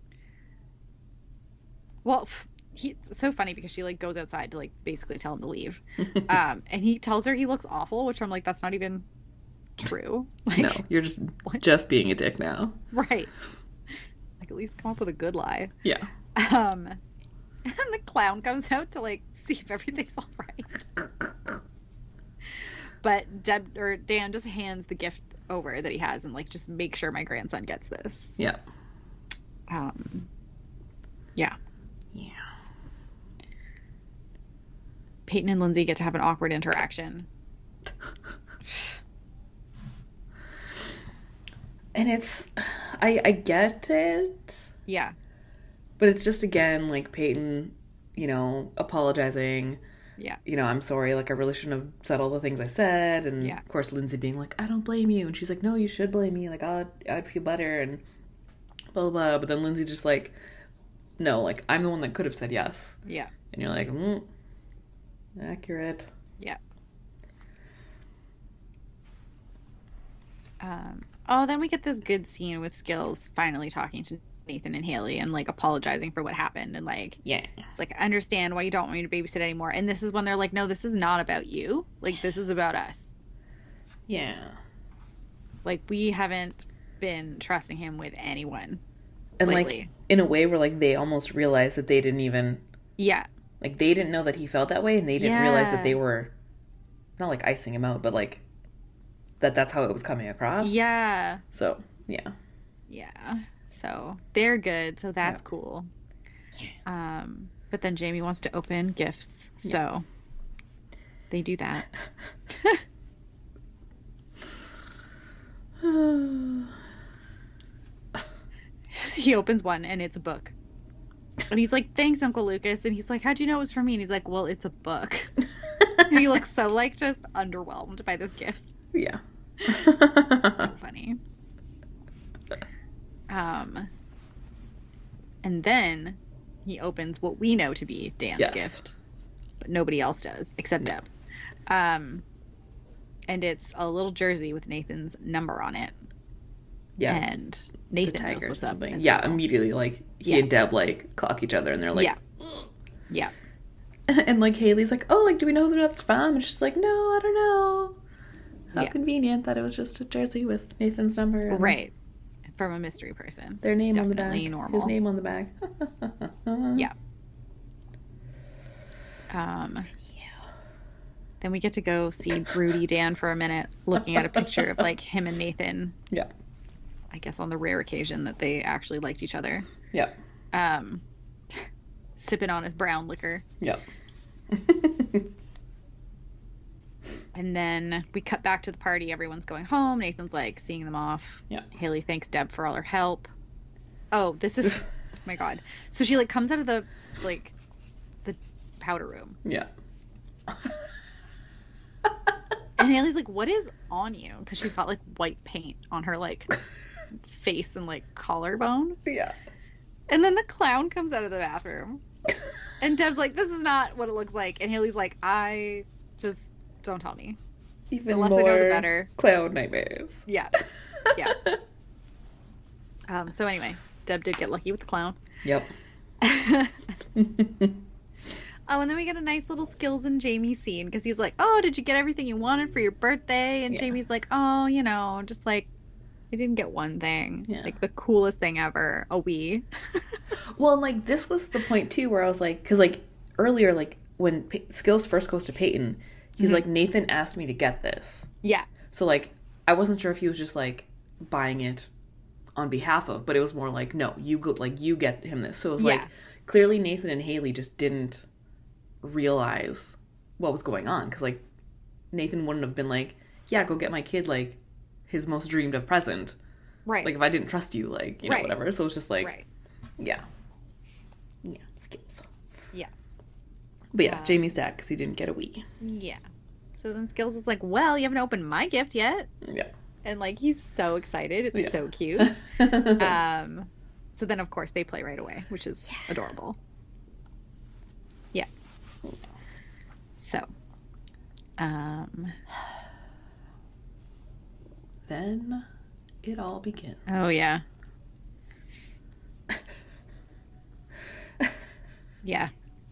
Well, f- he it's so funny because she like goes outside to like basically tell him to leave, um, and he tells her he looks awful, which I'm like, that's not even true. Like, No, you're just what? just being a dick now. right? Like, at least come up with a good lie. Yeah. Um, and the clown comes out to like see if everything's all right. But Deb or Dan just hands the gift over that he has and like just make sure my grandson gets this. Yeah. Um, yeah. Yeah. Peyton and Lindsay get to have an awkward interaction. And it's, I I get it, Yeah. but it's just again like Peyton, you know, apologizing. Yeah. You know, I'm sorry. Like I really shouldn't have said all the things I said, and Yeah. of course Lindsay being like, I don't blame you, and she's like, no, you should blame me. Like I'd I'd feel better, and blah blah blah. But then Lindsay just like, no, like I'm the one that could have said yes, Yeah. and you're like, mm, accurate. Yeah. Um, oh, then we get this good scene with Skills finally talking to Nathan and Haley and like apologizing for what happened and like Yeah. it's like I understand why you don't want me to babysit anymore. And this is when they're like, no, this is not about you. Like this is about us. Yeah. Like, we haven't been trusting him with anyone And lately. like in a way where like they almost realized that they didn't even Yeah. like they didn't know that he felt that way, and they didn't realize that Yeah. they were not like icing him out, but like that that's how it was coming across. Yeah. So yeah. Yeah. So they're good. So that's Yeah. cool. Um, but then Jamie wants to open gifts. So they do that. He opens one and it's a book. And he's like, thanks, Uncle Lucas. And he's like, how'd you know it was for me? And he's like, well, it's a book. And he looks so like just underwhelmed by this gift. Yeah. So funny. Um, and then he opens what we know to be Dan's Yes. gift, but nobody else does except Deb. Um, and it's a little jersey with Nathan's number on it. Yeah. And The Nathan knows tiger or what's up. something. as Yeah, well. immediately like he Yeah. and Deb like clock each other, and they're like, Yeah. Yeah. and like Haley's like, oh, like do we know who that's from? And she's like, no, I don't know. How Yeah. convenient that it was just a jersey with Nathan's number. And Right. From a mystery person. Their name on the Definitely back. normal. His name on the back. Yeah. Um, Then we get to go see Broody Dan for a minute, looking at a picture of like him and Nathan. Yeah. I guess on the rare occasion that they actually liked each other. Yeah. Um, sipping on his brown liquor. Yeah. And then we cut back to the party. Everyone's going home. Nathan's like seeing them off. Yeah. Haley thanks Deb for all her help. Oh, this is, oh my God. So she like comes out of the, like, the powder room. Yeah. And Haley's like, what is on you? Because she's got like white paint on her like face and like collarbone. Yeah. And then the clown comes out of the bathroom. And Deb's like, this is not what it looks like. And Haley's like, I just, don't tell me. Even The less more I know, the better. cloud nightmares. Yeah. Yeah. um. So anyway, Deb did get lucky with the clown. Yep. Oh, and then we get a nice little Skills and Jamie scene because he's like, oh, did you get everything you wanted for your birthday? And Yeah. Jamie's like, oh, you know, just like, I didn't get one thing. Yeah. Like the coolest thing ever. A Wii. Well, and, like, this was the point, too, where I was like, because, like, earlier, like, when pa- Skills first goes to Peyton, he's Mhm. like, Nathan asked me to get this. Yeah. So, like, I wasn't sure if he was just, like, buying it on behalf of, but it was more like, no, you go, like, you get him this. So it was like, Yeah. clearly Nathan and Haley just didn't realize what was going on. Because, like, Nathan wouldn't have been like, yeah, go get my kid, like, his most dreamed of present. Right. Like, if I didn't trust you, like, you know, Right. whatever. So it was just like, right. yeah. Yeah, Skills. Yeah. But yeah, Yeah. Jamie's dad, because he didn't get a Wii. Yeah. So then Skills is like, well, you haven't opened my gift yet. Yeah. And like, he's so excited. It's Yeah. so cute. um, so then, of course, they play right away, which is adorable. Yeah. So, um, Then it all begins. oh yeah. Yeah.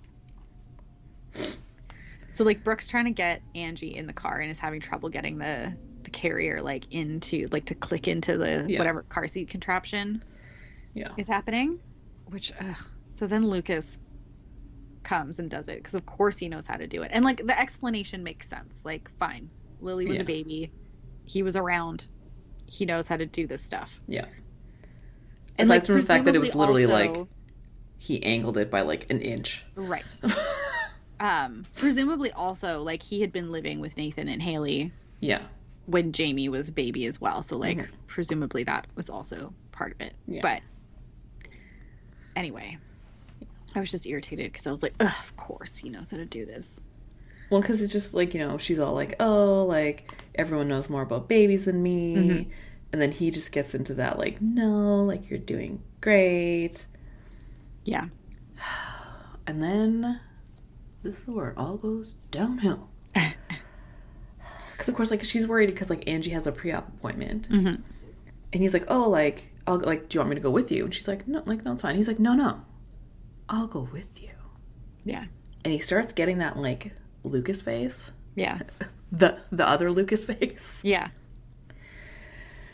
So like Brooke's trying to get Angie in the car and is having trouble getting the the carrier like into like to click into the Yeah. whatever car seat contraption Yeah. is happening, which ugh. So then Lucas comes and does it because of course he knows how to do it, and like the explanation makes sense. Like fine, Lily was Yeah. a baby, he was around, he knows how to do this stuff. Yeah. And Aside like from the fact that it was presumably literally also- like he angled it by like an inch. right. Um, presumably also like he had been living with Nathan and Haley Yeah. when Jamie was a baby as well. So like Mhm. presumably that was also part of it. Yeah. But anyway, I was just irritated because I was like, ugh, of course he knows how to do this. Well, because it's just like, you know, she's all like, oh, like everyone knows more about babies than me. Mhm. And then he just gets into that, like, no, like you're doing great. Yeah. And then this is where it all goes downhill. Because, of course, like, she's worried because, like, Angie has a pre-op appointment. Mm-hmm. And he's like, oh, like, I'll, like, do you want me to go with you? And she's like, no, like, no, it's fine. He's like, no, no, I'll go with you. Yeah. And he starts getting that, like, Lucas face. Yeah. The, the other Lucas face. Yeah.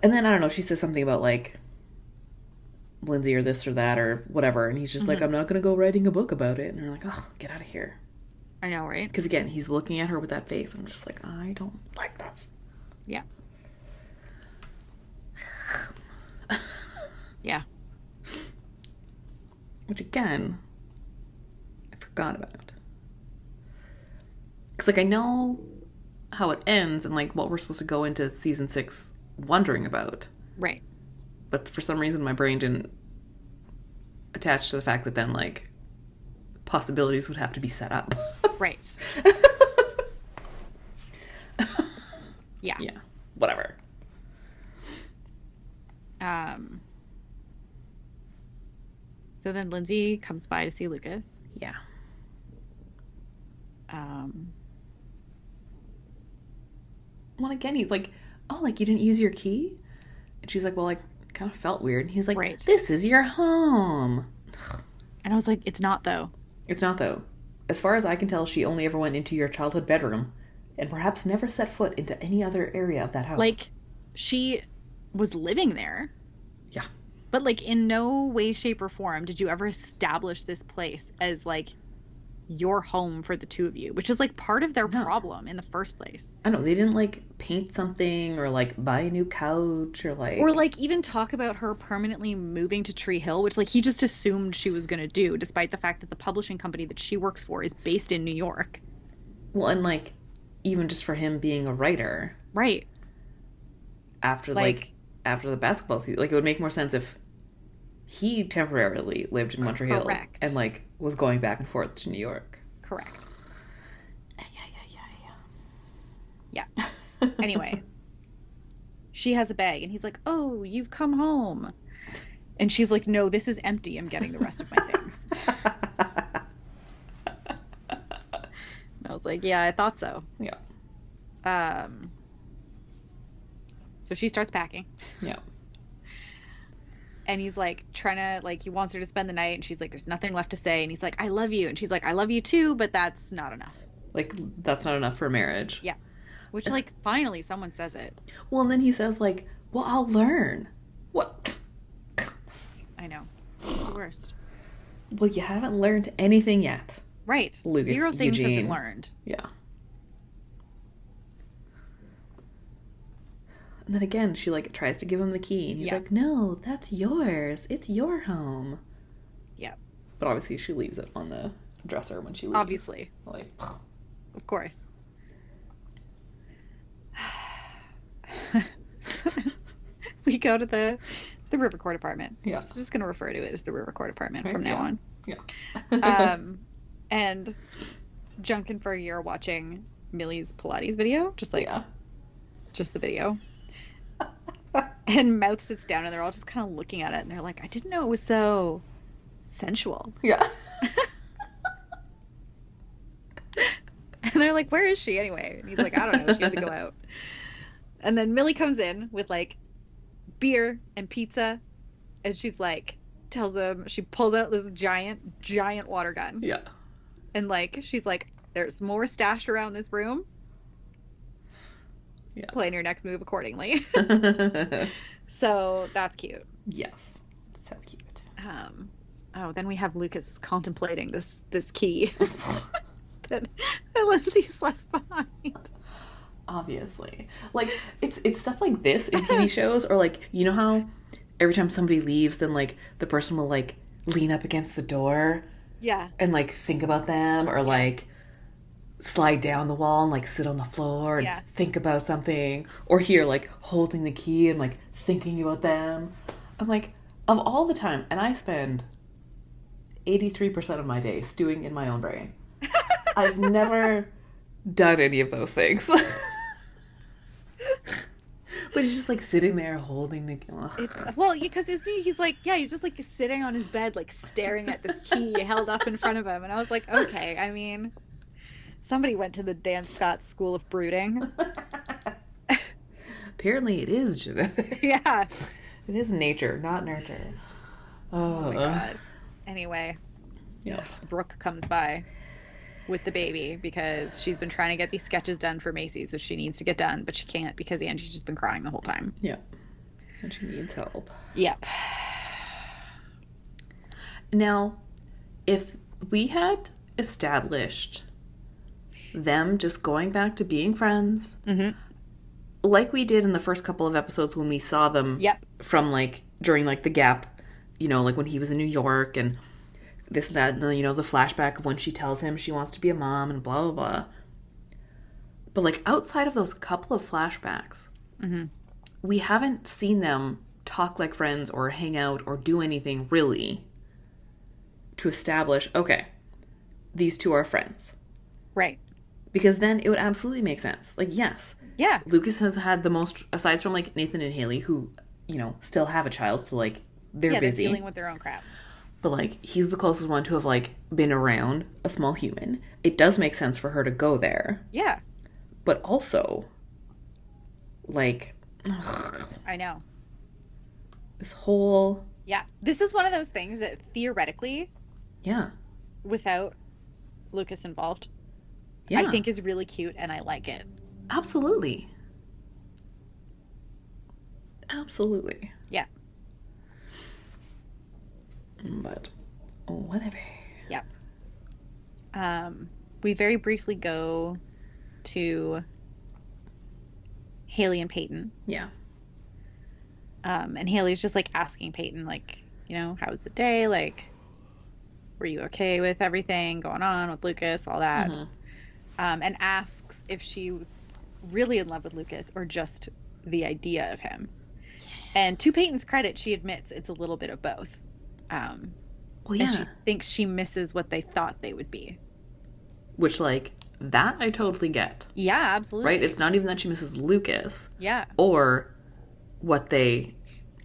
And then, I don't know, she says something about, like, Lindsay or this or that or whatever. And he's just mm-hmm. like, I'm not going to go writing a book about it. And you're like, oh, get out of here. I know, right? Because, again, he's looking at her with that face. I'm just like, I don't like this. Yeah. Yeah. Which, again, I forgot about. Because, like, I know how it ends and, like, what we're supposed to go into season six wondering about. Right. But for some reason, my brain didn't attach to the fact that then, like, possibilities would have to be set up. Right. Yeah. Yeah. Whatever. Um. So then Lindsay comes by to see Lucas. Yeah. Um. Well, again, he's like, oh, like, you didn't use your key? And she's like, well, I kind of felt weird. And he's like, right. This is your home. And I was like, it's not, though. It's not, though. As far as I can tell, she only ever went into your childhood bedroom and perhaps never set foot into any other area of that house. Like, she was living there. Yeah. But, like, in no way, shape, or form did you ever establish this place as, like, your home for the two of you, which is, like, part of their no. problem in the first place. I know. They didn't, like, paint something or, like, buy a new couch or, like... Or, like, even talk about her permanently moving to Tree Hill, which, like, he just assumed she was going to do, despite the fact that the publishing company that she works for is based in New York. Well, and, like, even just for him being a writer. Right. After, like, like after the basketball season. Like, it would make more sense if he temporarily lived in Montreal. Correct. And, like, was going back and forth to New York. Correct. Yeah, yeah, yeah, yeah. Yeah. Anyway. She has a bag, and he's like, oh, you've come home. And she's like, no, this is empty. I'm getting the rest of my things. And I was like, yeah, I thought so. Yeah. Um. So she starts packing. Yeah. And he's like trying to, like, he wants her to spend the night, and she's like, there's nothing left to say. And he's like, I love you. And she's like, I love you too, but that's not enough. Like, that's not enough for marriage. Yeah. Which, like, finally someone says it. Well, and then he says, like, well, I'll learn. What? I know. It's the worst. Well, you haven't learned anything yet. Right. Lucas, Zero things Eugene. have been learned. Yeah. And then again, she, like, tries to give him the key. And he's yeah. like, no, that's yours. It's your home. Yeah. But obviously she leaves it on the dresser when she leaves. Obviously. Like, of course. We go to the the River Court apartment. Yeah. I'm just going to refer to it as the River Court apartment right, from now yeah. on. Yeah. um, and Junk and Fergie are watching Millie's Pilates video. Just like, yeah. just the video. And Mouth sits down, and they're all just kind of looking at it, and they're like, I didn't know it was so sensual. Yeah. And they're like, where is she anyway? And he's like, I don't know. She had to go out. And then Millie comes in with, like, beer and pizza, and she's like, tells him, she pulls out this giant, giant water gun. Yeah. And, like, she's like, there's more stashed around this room. Yeah. Plan your next move accordingly. So that's cute. Yes. So cute. Um, oh, then we have Lucas contemplating this, this key that, that Lindsay's left behind. Obviously. Like, it's it's stuff like this in T V shows, or, like, you know how every time somebody leaves, then, like, the person will, like, lean up against the door Yeah. and, like, think about them, or, like, slide down the wall and, like, sit on the floor and Yeah. think about something, or here, like, holding the key and, like, thinking about them. I'm like, of all the time, and I spend eighty-three percent of my day stewing in my own brain. I've never done any of those things. But he's just, like, sitting there holding the... It's, well, because it's he's like, yeah, he's just, like, sitting on his bed, like, staring at this key held up in front of him. And I was like, okay, I mean, somebody went to the Dan Scott School of Brooding. Apparently it is genetic. Yeah. It is nature, not nurture. Oh, Oh my god. Anyway, Yeah. Brooke comes by with the baby because she's been trying to get these sketches done for Macy's, which she needs to get done, but she can't because Angie's just been crying the whole time. Yeah. And she needs help. Yep. Now, if we had established them just going back to being friends, Mm-hmm. like we did in the first couple of episodes when we saw them Yep. from, like, during, like, the gap, you know, like when he was in New York and this and that, and the, you know, the flashback of when she tells him she wants to be a mom and blah, blah, blah. But, like, outside of those couple of flashbacks, Mm-hmm. we haven't seen them talk like friends or hang out or do anything really to establish, okay, these two are friends. Right. Because then it would absolutely make sense. Like, yes, Yeah. Lucas has had the most, aside from, like, Nathan and Haley, who, you know, still have a child, so, like, they're yeah, they're busy. dealing with their own crap. But, like, he's the closest one to have, like, been around a small human. It does make sense for her to go there. Yeah. But also, like, ugh, I know. this whole, Yeah. This is one of those things that theoretically, yeah, without Lucas involved, yeah. I think is really cute and I like it. Absolutely. Absolutely. Yeah. But whatever. Yep. Um, we very briefly go to Haley and Peyton. Yeah. Um, and Haley's just like asking Peyton, like, you know, how was the day? Like, were you okay with everything going on with Lucas, all that? Mhm. Um, and asks if she was really in love with Lucas or just the idea of him. And to Peyton's credit, she admits it's a little bit of both. Um, Well, yeah. And she thinks she misses what they thought they would be. Which, like, that I totally get. Yeah, absolutely. Right? It's not even that she misses Lucas Yeah. or what they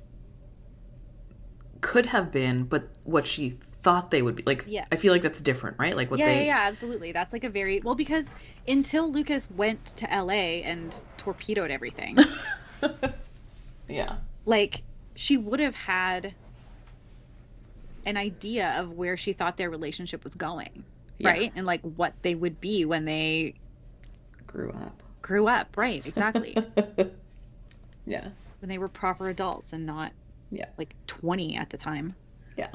could have been, but what she thought they would be. Like, Yeah. I feel like that's different, right? Like, what yeah, they... yeah, yeah, absolutely. That's like a very... Well, because until Lucas went to L A and torpedoed everything, Yeah. like, she would have had an idea of where she thought their relationship was going, Yeah. right? And, like, what they would be when they Grew up. grew up, right? Exactly. Yeah. When they were proper adults and not, Yeah. like, twenty at the time. Yeah.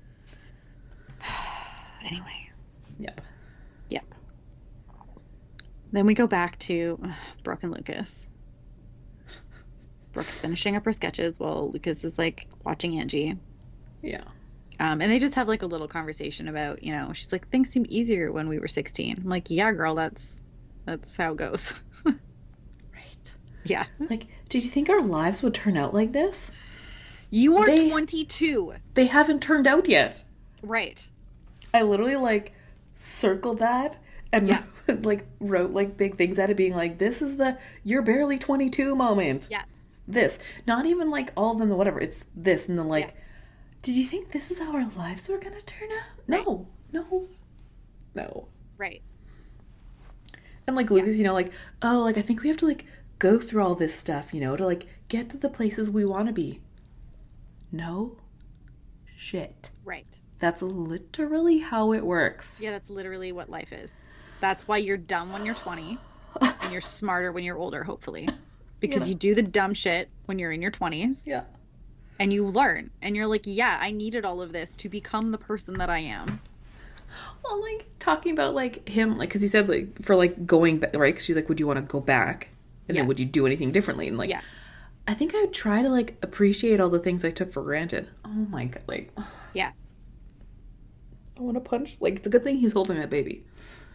Anyway. Yep. Yep. Then we go back to uh, Brooke and Lucas. Brooke's finishing up her sketches while Lucas is like watching Angie. Yeah. Um, and they just have like a little conversation about, you know, she's like, things seemed easier when we were sixteen. I'm like, yeah, girl, that's that's how it goes. Right. Yeah. Like, did you think our lives would turn out like this? You are They- twenty-two. They haven't turned out yet. Right. I literally, like, circled that and, Yeah. like, wrote, like, big things at it being like, this is the you're barely twenty-two moment. Yeah. This. Not even, like, all of them, whatever. It's this. And then, like, Yes. did you think this is how our lives were going to turn out? No. No. No. Right. And, like, Lucas, you know, like, oh, like, I think we have to, like, go through all this stuff, you know, to, like, get to the places we want to be. No shit. Right. That's literally how it works. Yeah, that's literally what life is. That's why you're dumb when you're twenty and you're smarter when you're older, hopefully. Because Yeah. you do the dumb shit when you're in your twenties Yeah. and you learn. And you're like, yeah, I needed all of this to become the person that I am. Well, like, talking about, like, him, like, because he said, like, for, like, going back, right? Because she's like, would you want to go back? And Yeah. then would you do anything differently? And, like, Yeah. I think I would try to, like, appreciate all the things I took for granted. Oh, my God. Like, Yeah. I want to punch. Like, it's a good thing he's holding that baby.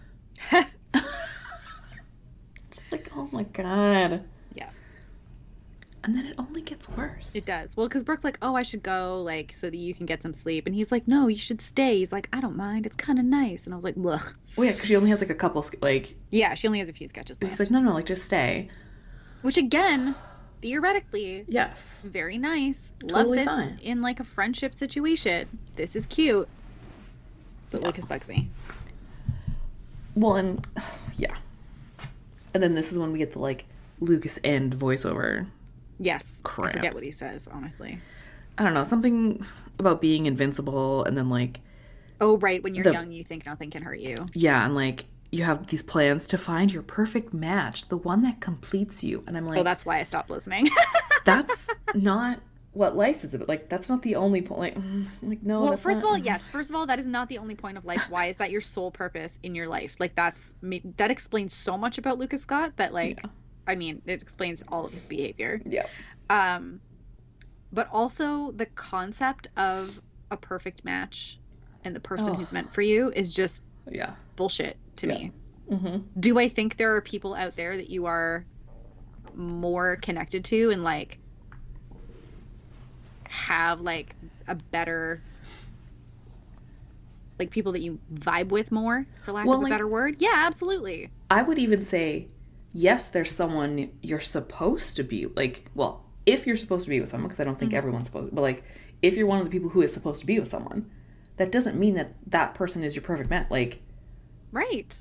Just like, oh, my God. Yeah. And then it only gets worse. It does. Well, because Brooke's like, oh, I should go, like, so that you can get some sleep. And he's like, no, you should stay. He's like, I don't mind. It's kind of nice. And I was like, ugh. Well, yeah, because she only has, like, a couple, sk- like, Yeah, she only has a few sketches left. he's like, no, no, like, just stay. Which, again, theoretically, Yes. very nice. Totally Love this fine. in, like, a friendship situation. This is cute. But Yeah. Lucas bugs me. Well, and, yeah. And then this is when we get the, like, Lucas end voiceover. Yes. Crap. I forget what he says, honestly. I don't know, something about being invincible, and then, like, Oh, right. When you're The- young, you think nothing can hurt you. yeah, and, like, you have these plans to find your perfect match, the one that completes you. And I'm like, Oh, that's why I stopped listening. that's not what life is about. Like, that's not the only point. Like, like no. Well, that's first not... of all, yes. First of all, that is not the only point of life. Why is that your sole purpose in your life? Like, that's that explains so much about Lucas Scott that, like, yeah. I mean, it explains all of his behavior. Yeah. Um, but also the concept of a perfect match and the person oh. who's meant for you is just yeah bullshit to yeah. me. Mm-hmm. Do I think there are people out there that you are more connected to and like have like a better like people that you vibe with more, for lack well, of a like, better word? Yeah, absolutely. I would even say, yes, there's someone you're supposed to be like, well, if you're supposed to be with someone, because I don't think mm-hmm. everyone's supposed to, but like, if you're one of the people who is supposed to be with someone, that doesn't mean that that person is your perfect match. Like, right.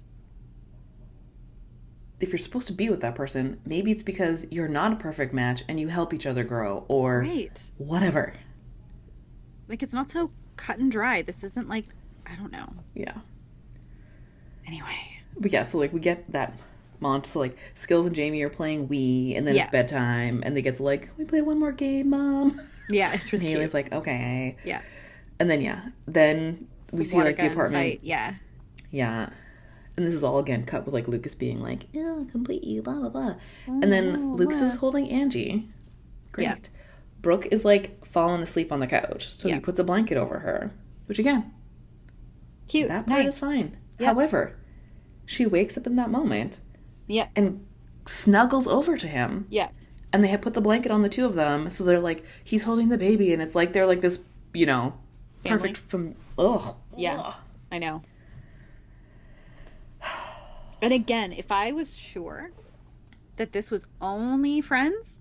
If you're supposed to be with that person, maybe it's because you're not a perfect match and you help each other grow or right. whatever. Like, it's not so cut and dry. This isn't like, I don't know. Yeah. Anyway. But yeah, so like we get that mont. So like Skills and Jamie are playing Wii, and then yeah. it's bedtime, and they get the like, can we play one more game, Mom? Yeah, it's really and Haley's cute. like, okay. Yeah. And then yeah, then we the see like the apartment. Fight. Yeah. Yeah. And this is all again cut with like Lucas being like, "I'll complete you," blah blah blah. Oh, and then Lucas wow. is holding Angie. Great. Yeah. Brooke is like falling asleep on the couch, so yeah. he puts a blanket over her, which again, cute. That part nice. is fine. Yeah. However, she wakes up in that moment. Yeah. And snuggles over to him. Yeah. And they have put the blanket on the two of them, so they're like, he's holding the baby, and it's like they're like this, you know, Family. perfect from. Ugh. Yeah. Ugh. I know. And again, if I was sure that this was only friends,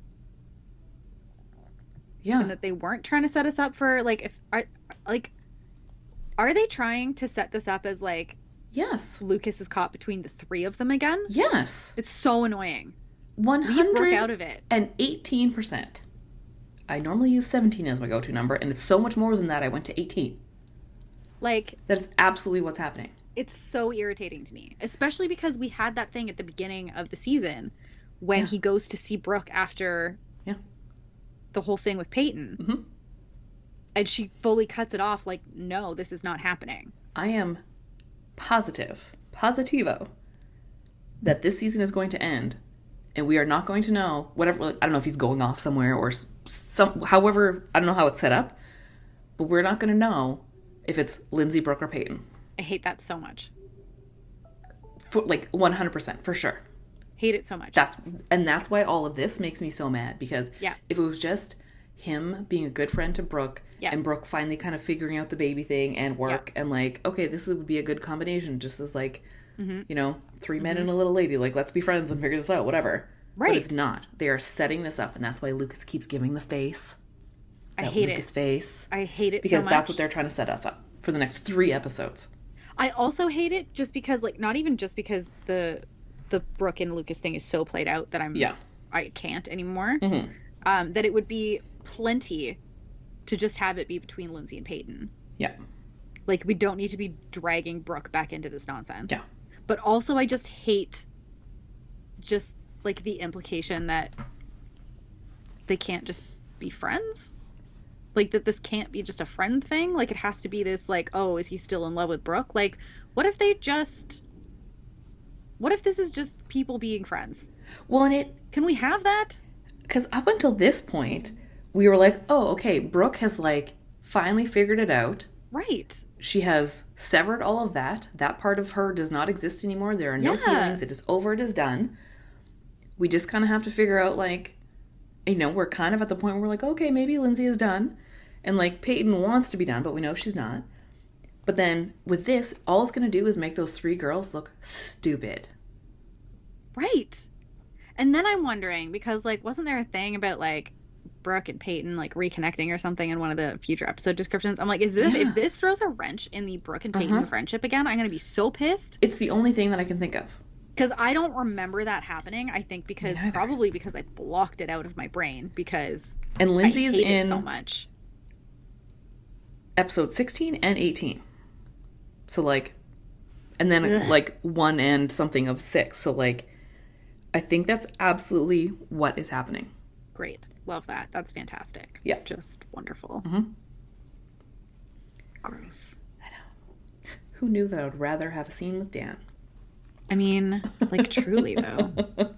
yeah, and that they weren't trying to set us up for like, if are like, are they trying to set this up as like, yes, Lucas is caught between the three of them again? Yes, it's so annoying. One hundred out of it and eighteen percent. I normally use seventeen as my go-to number, and it's so much more than that. I went to eighteen. Like, that is absolutely what's happening. It's so irritating to me, especially because we had that thing at the beginning of the season when yeah. he goes to see Brooke after yeah. the whole thing with Peyton. Mm-hmm. And she fully cuts it off like, no, this is not happening. I am positive, positivo, that this season is going to end and we are not going to know whatever. I don't know if he's going off somewhere or some, however, I don't know how it's set up, but we're not going to know if it's Lindsay, Brooke, or Peyton. I hate that so much. For, like one hundred percent for sure. Hate it so much. That's and that's why all of this makes me so mad, because yeah. if it was just him being a good friend to Brooke yeah. and Brooke finally kind of figuring out the baby thing and work yeah. and like, okay, this would be a good combination, just as like, mm-hmm. you know, three men mm-hmm. and a little lady, like, let's be friends and figure this out, whatever. Right. But it's not. They are setting this up, and that's why Lucas keeps giving the face. I hate Lucas it. face. I hate it because so much. that's what they're trying to set us up for the next three episodes. I also hate it just because, like, not even just because the the Brooke and Lucas thing is so played out that I'm yeah. I can't anymore. Mm-hmm. Um, that it would be plenty to just have it be between Lindsay and Peyton. Yeah. Like, we don't need to be dragging Brooke back into this nonsense. Yeah. But also, I just hate just, like, the implication that they can't just be friends. Like, that this can't be just a friend thing. Like, it has to be this, like, oh, is he still in love with Brooke? Like, what if they just... What if this is just people being friends? Well, and it... Can we have that? Because up until this point, we were like, oh, okay, Brooke has, like, finally figured it out. Right. She has severed all of that. That part of her does not exist anymore. There are no yeah. feelings. It is over. It is done. We just kind of have to figure out, like, you know, we're kind of at the point where we're like, okay, maybe Lindsay is done. And, like, Peyton wants to be done, but we know she's not. But then, with this, all it's going to do is make those three girls look stupid. Right. And then I'm wondering, because, like, wasn't there a thing about, like, Brooke and Peyton, like, reconnecting or something in one of the future episode descriptions? I'm like, is this, yeah. if this throws a wrench in the Brooke and Peyton uh-huh. friendship again, I'm going to be so pissed. It's the only thing that I can think of. Because I don't remember that happening. I think because, probably because I blocked it out of my brain, because and Lindsay's I hate in it so much. Episode sixteen and eighteen. So, like, and then, Ugh. like, one and something of six. So, like, I think that's absolutely what is happening. Great. Love that. That's fantastic. Yeah. Just wonderful. Mm-hmm. Gross. I know. Who knew that I would rather have a scene with Dan? I mean, like, truly, though.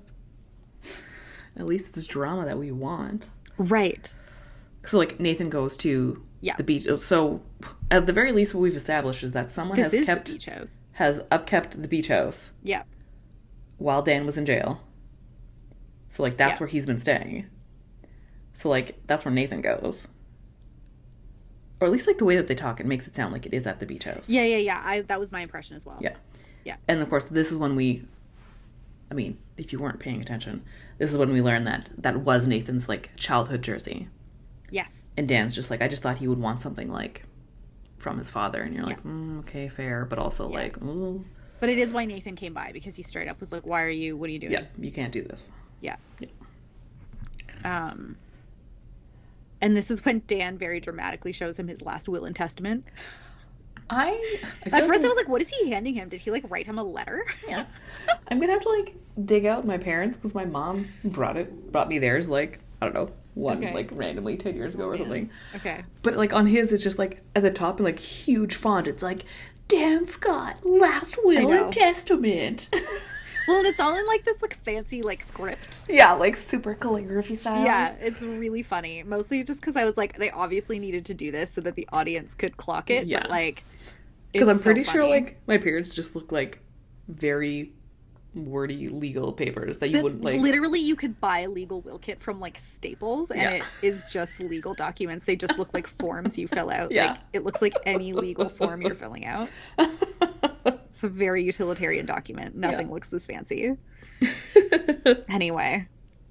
At least it's drama that we want. Right. So, like, Nathan goes to Yeah. the beach. So, at the very least, what we've established is that someone This has is kept, the beach house. has upkept the beach house Yeah. while Dan was in jail. So, like, that's Yeah. where he's been staying. So, like, that's where Nathan goes. Or at least, like, the way that they talk, it makes it sound like it is at the beach house. Yeah, yeah, yeah. I that was my impression as well. Yeah. Yeah. And, of course, this is when we... I mean, if you weren't paying attention, this is when we learned that that was Nathan's, like, childhood jersey. Yes. And Dan's just like, I just thought he would want something, like, from his father. And you're Yeah. like, mm, okay, fair. But also, Yeah. like, ooh. But it is why Nathan came by, because he straight up was like, why are you, what are you doing? Yeah, you can't do this. Yeah. Yeah. Um, and this is when Dan very dramatically shows him his last will and testament. I... I At feel first like I was like, what is he handing him? Did he, like, write him a letter? Yeah. I'm gonna have to, like, dig out my parents, because my mom brought it, brought me theirs, like, I don't know, one, Okay. like, randomly ten years ago or something. Okay. But, like, on his, it's just, like, at the top in, like, huge font, it's like, Dan Scott, last will know. and testament. Well, and it's all in, like, this, like, fancy, like, script. Yeah, like, super calligraphy style. Yeah, it's really funny. Mostly just because I was like, they obviously needed to do this so that the audience could clock it. Yeah. But, like, Because I'm so pretty sure, funny. like, my parents just look like very wordy legal papers that you That wouldn't, like... literally you could buy a legal will kit from like Staples and Yeah. it is just legal documents. They just look like forms you fill out. Yeah. Like it looks like any legal form you're filling out. It's a very utilitarian document. Nothing Yeah. looks this fancy. Anyway.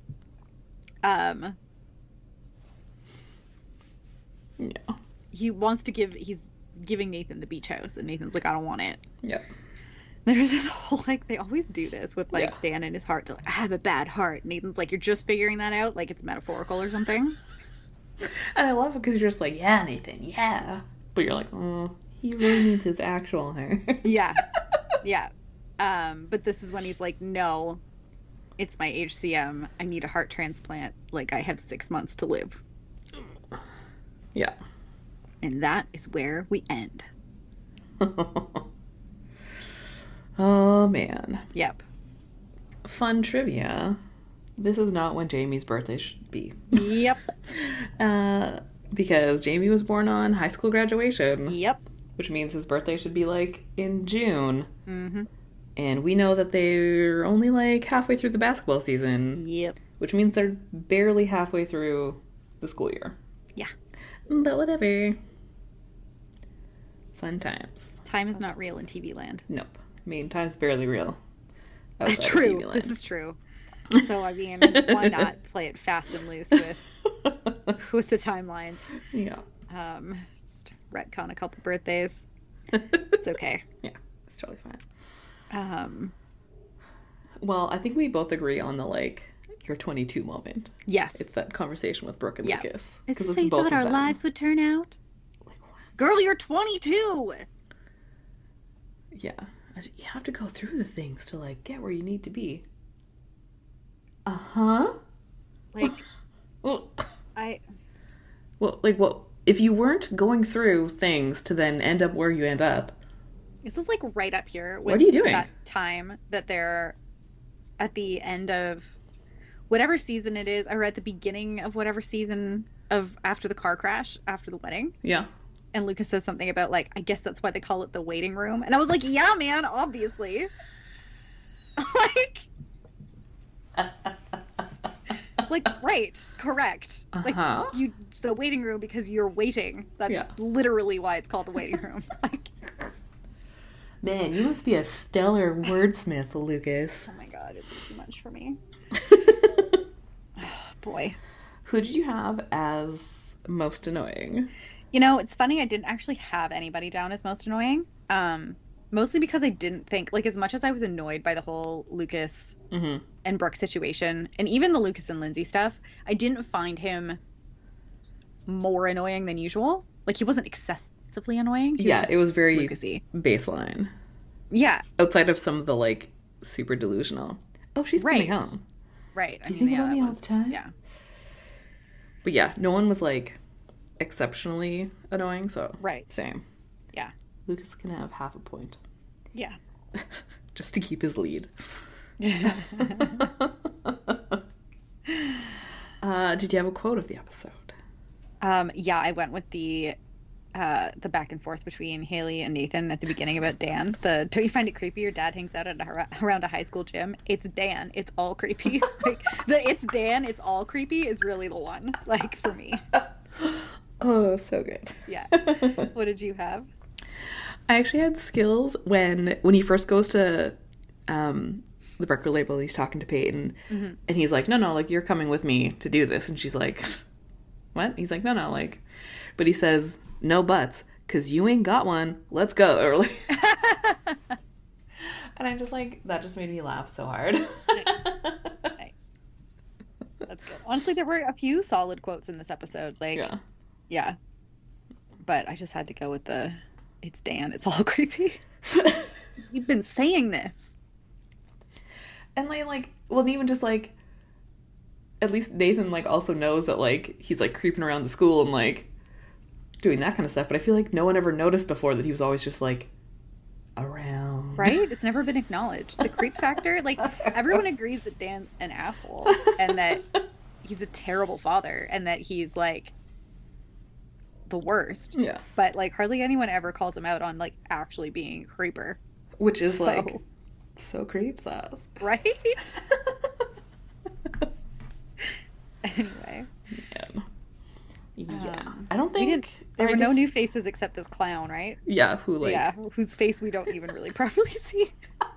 Um Yeah. he wants to give he's giving Nathan the beach house and Nathan's like, I don't want it. Yeah. There's this whole, like, they always do this with, like, Yeah. Dan and his heart. They're like, I have a bad heart. Nathan's like, you're just figuring that out? Like, it's metaphorical or something? And I love it because you're just like, yeah, Nathan, yeah. But you're like, oh, he really means his actual heart. Yeah. Yeah. Um, but this is when he's like, no, it's my H C M. I need a heart transplant. Like, I have six months to live. Yeah. And that is where we end. Oh, man. Yep. Fun trivia. This is not when Jamie's birthday should be. Yep. Uh, because Jamie was born on high school graduation. Yep. Which means his birthday should be, like, in June. Mm-hmm. And we know that they're only, like, halfway through the basketball season. Yep. Which means they're barely halfway through the school year. Yeah. But whatever. Fun times. Time is not real in T V land. Nope. I mean, time's barely real. outside of T V True. land. This is true. So, I mean, why not play it fast and loose with with the timelines? Yeah. Um, just retcon a couple birthdays. It's okay. Yeah, it's totally fine. Um, Well, I think we both agree on the, like, you're twenty-two moment. yes. It's that conversation with Brooke and Yeah. Lucas. Is 'Cause this it's how you both thought of our them. lives would turn out? Like, what? Girl, you're twenty-two! Yeah. I s- You have to go through the things to, like, get where you need to be. Uh-huh. Like, Well, I... well, like, what? If you weren't going through things to then end up where you end up, This is, like, right up here. With What are you doing? That time that they're at the end of whatever season it is, or at the beginning of whatever season of after the car crash, after the wedding. yeah. And Lucas says something about, like, I guess that's why they call it the waiting room. And I was like, yeah, man, obviously. like, like, right, correct. Like, Uh-huh. you, it's the waiting room because you're waiting. That's Yeah. literally why it's called the waiting room. like, Man, you must be a stellar wordsmith, Lucas. oh my god, it's too much for me. Boy. Who did you have as most annoying? You know, it's funny, I didn't actually have anybody down as most annoying. Um, mostly because I didn't think, like, as much as I was annoyed by the whole Lucas Mm-hmm. and Brooke situation, and even the Lucas and Lindsay stuff, I didn't find him more annoying than usual. Like, he wasn't excessively annoying. He Yeah, just it was very Lucas-y. baseline. Yeah, Outside of some of the, like, super delusional. Oh, she's coming Right. home. right. I Do you mean, think yeah, about that me all was- the time? Yeah. But yeah, no one was like exceptionally annoying, so Right. same. Yeah. Lucas can have half a point Yeah. just to keep his lead. uh, did you have a quote of the episode? Um, yeah, I went with the uh, the back and forth between Haley and Nathan at the beginning about Dan. The don't you find it creepy your dad hangs out at a, around a high school gym? It's Dan. It's all creepy. Like the it's Dan. It's all creepy is really the one. Like for me. Oh, so good. Yeah. What did you have? I actually had skills when when he first goes to um, the record label and he's talking to Peyton, mm-hmm. and he's like, no, no, like, you're coming with me to do this. And she's like, what? He's like, no, no, like, but he says, no buts, because you ain't got one. Let's go. Or like, and I'm just like, that just made me laugh so hard. Nice. Nice. That's good. Honestly, there were a few solid quotes in this episode. Like, yeah. Yeah. But I just had to go with the, it's Dan, it's all creepy. You've been saying this. And like, like, well, even just like, at least Nathan like also knows that like he's like creeping around the school and like doing that kind of stuff. But I feel like no one ever noticed before that he was always just like around. Right? It's never been acknowledged. The creep factor, like everyone agrees that Dan's an asshole and that he's a terrible father and that he's like the worst. Yeah. But like hardly anyone ever calls him out on like actually being a creeper. Which is so... like so creeps us. Right? Anyway. Yeah. Yeah. Um, I don't think there I were guess, no new faces except this clown, right? Yeah, who like Yeah, whose face we don't even really properly see.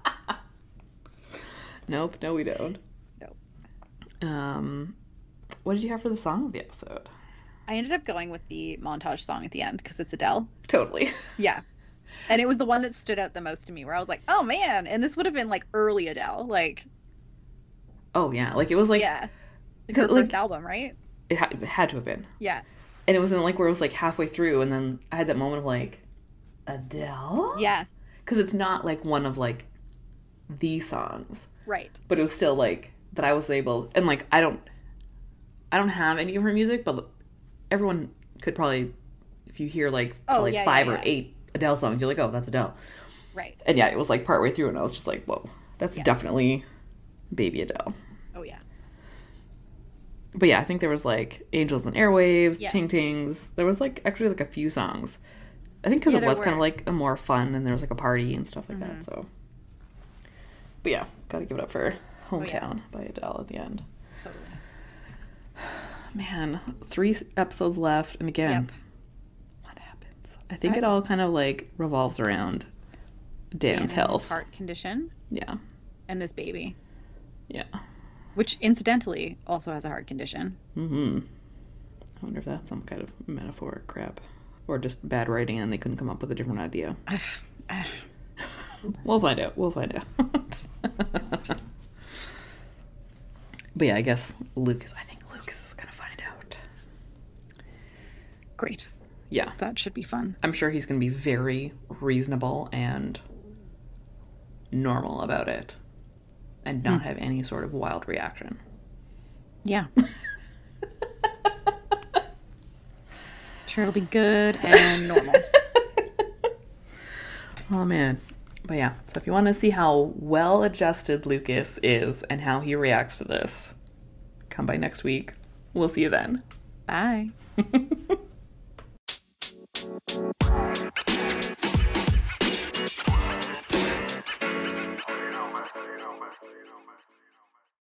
Nope, no we don't. Nope. Um what did you have for the song of the episode? I ended up going with the montage song at the end because it's Adele. Totally. Yeah. And it was the one that stood out the most to me where I was like, oh man, and this would have been like early Adele, like oh yeah, like it was like yeah. Like her like, first album, right? It, ha- it had to have been. Yeah. And it wasn't like where it was like halfway through and then I had that moment of like, Adele? Yeah. Because it's not like one of like the songs. Right. But it was still like that I was able, and like I don't, I don't have any of her music, but everyone could probably, if you hear like oh, probably yeah, five yeah, or yeah. eight Adele songs, you're like, oh, that's Adele. Right. And yeah, it was like partway through and I was just like, whoa, that's yeah. definitely baby Adele. Oh yeah. But yeah, I think there was like Angels and Airwaves, yeah. Ting Tings. There was like actually like a few songs. I think because yeah, it was were. kind of like a more fun and there was like a party and stuff like mm-hmm. that. So, but yeah, gotta give it up for Hometown oh, yeah. by Adele at the end. Totally. Man, three episodes left, and again, yep. what happens? I think I... it all kind of like revolves around Dan's Dan health, his heart condition, yeah, and this baby, yeah, which incidentally also has a heart condition. Mm-hmm. I wonder if that's some kind of metaphor crap, or just bad writing, and they couldn't come up with a different idea. We'll find out. We'll find out. But yeah, I guess Lucas. I think Lucas is gonna find out. Great. Yeah, that should be fun. I'm sure he's gonna be very reasonable and normal about it, and not mm. have any sort of wild reaction. Yeah. Sure, it'll be good and normal. Oh man. But yeah, so if you want to see how well adjusted Lucas is and how he reacts to this, come by next week. We'll see you then. Bye.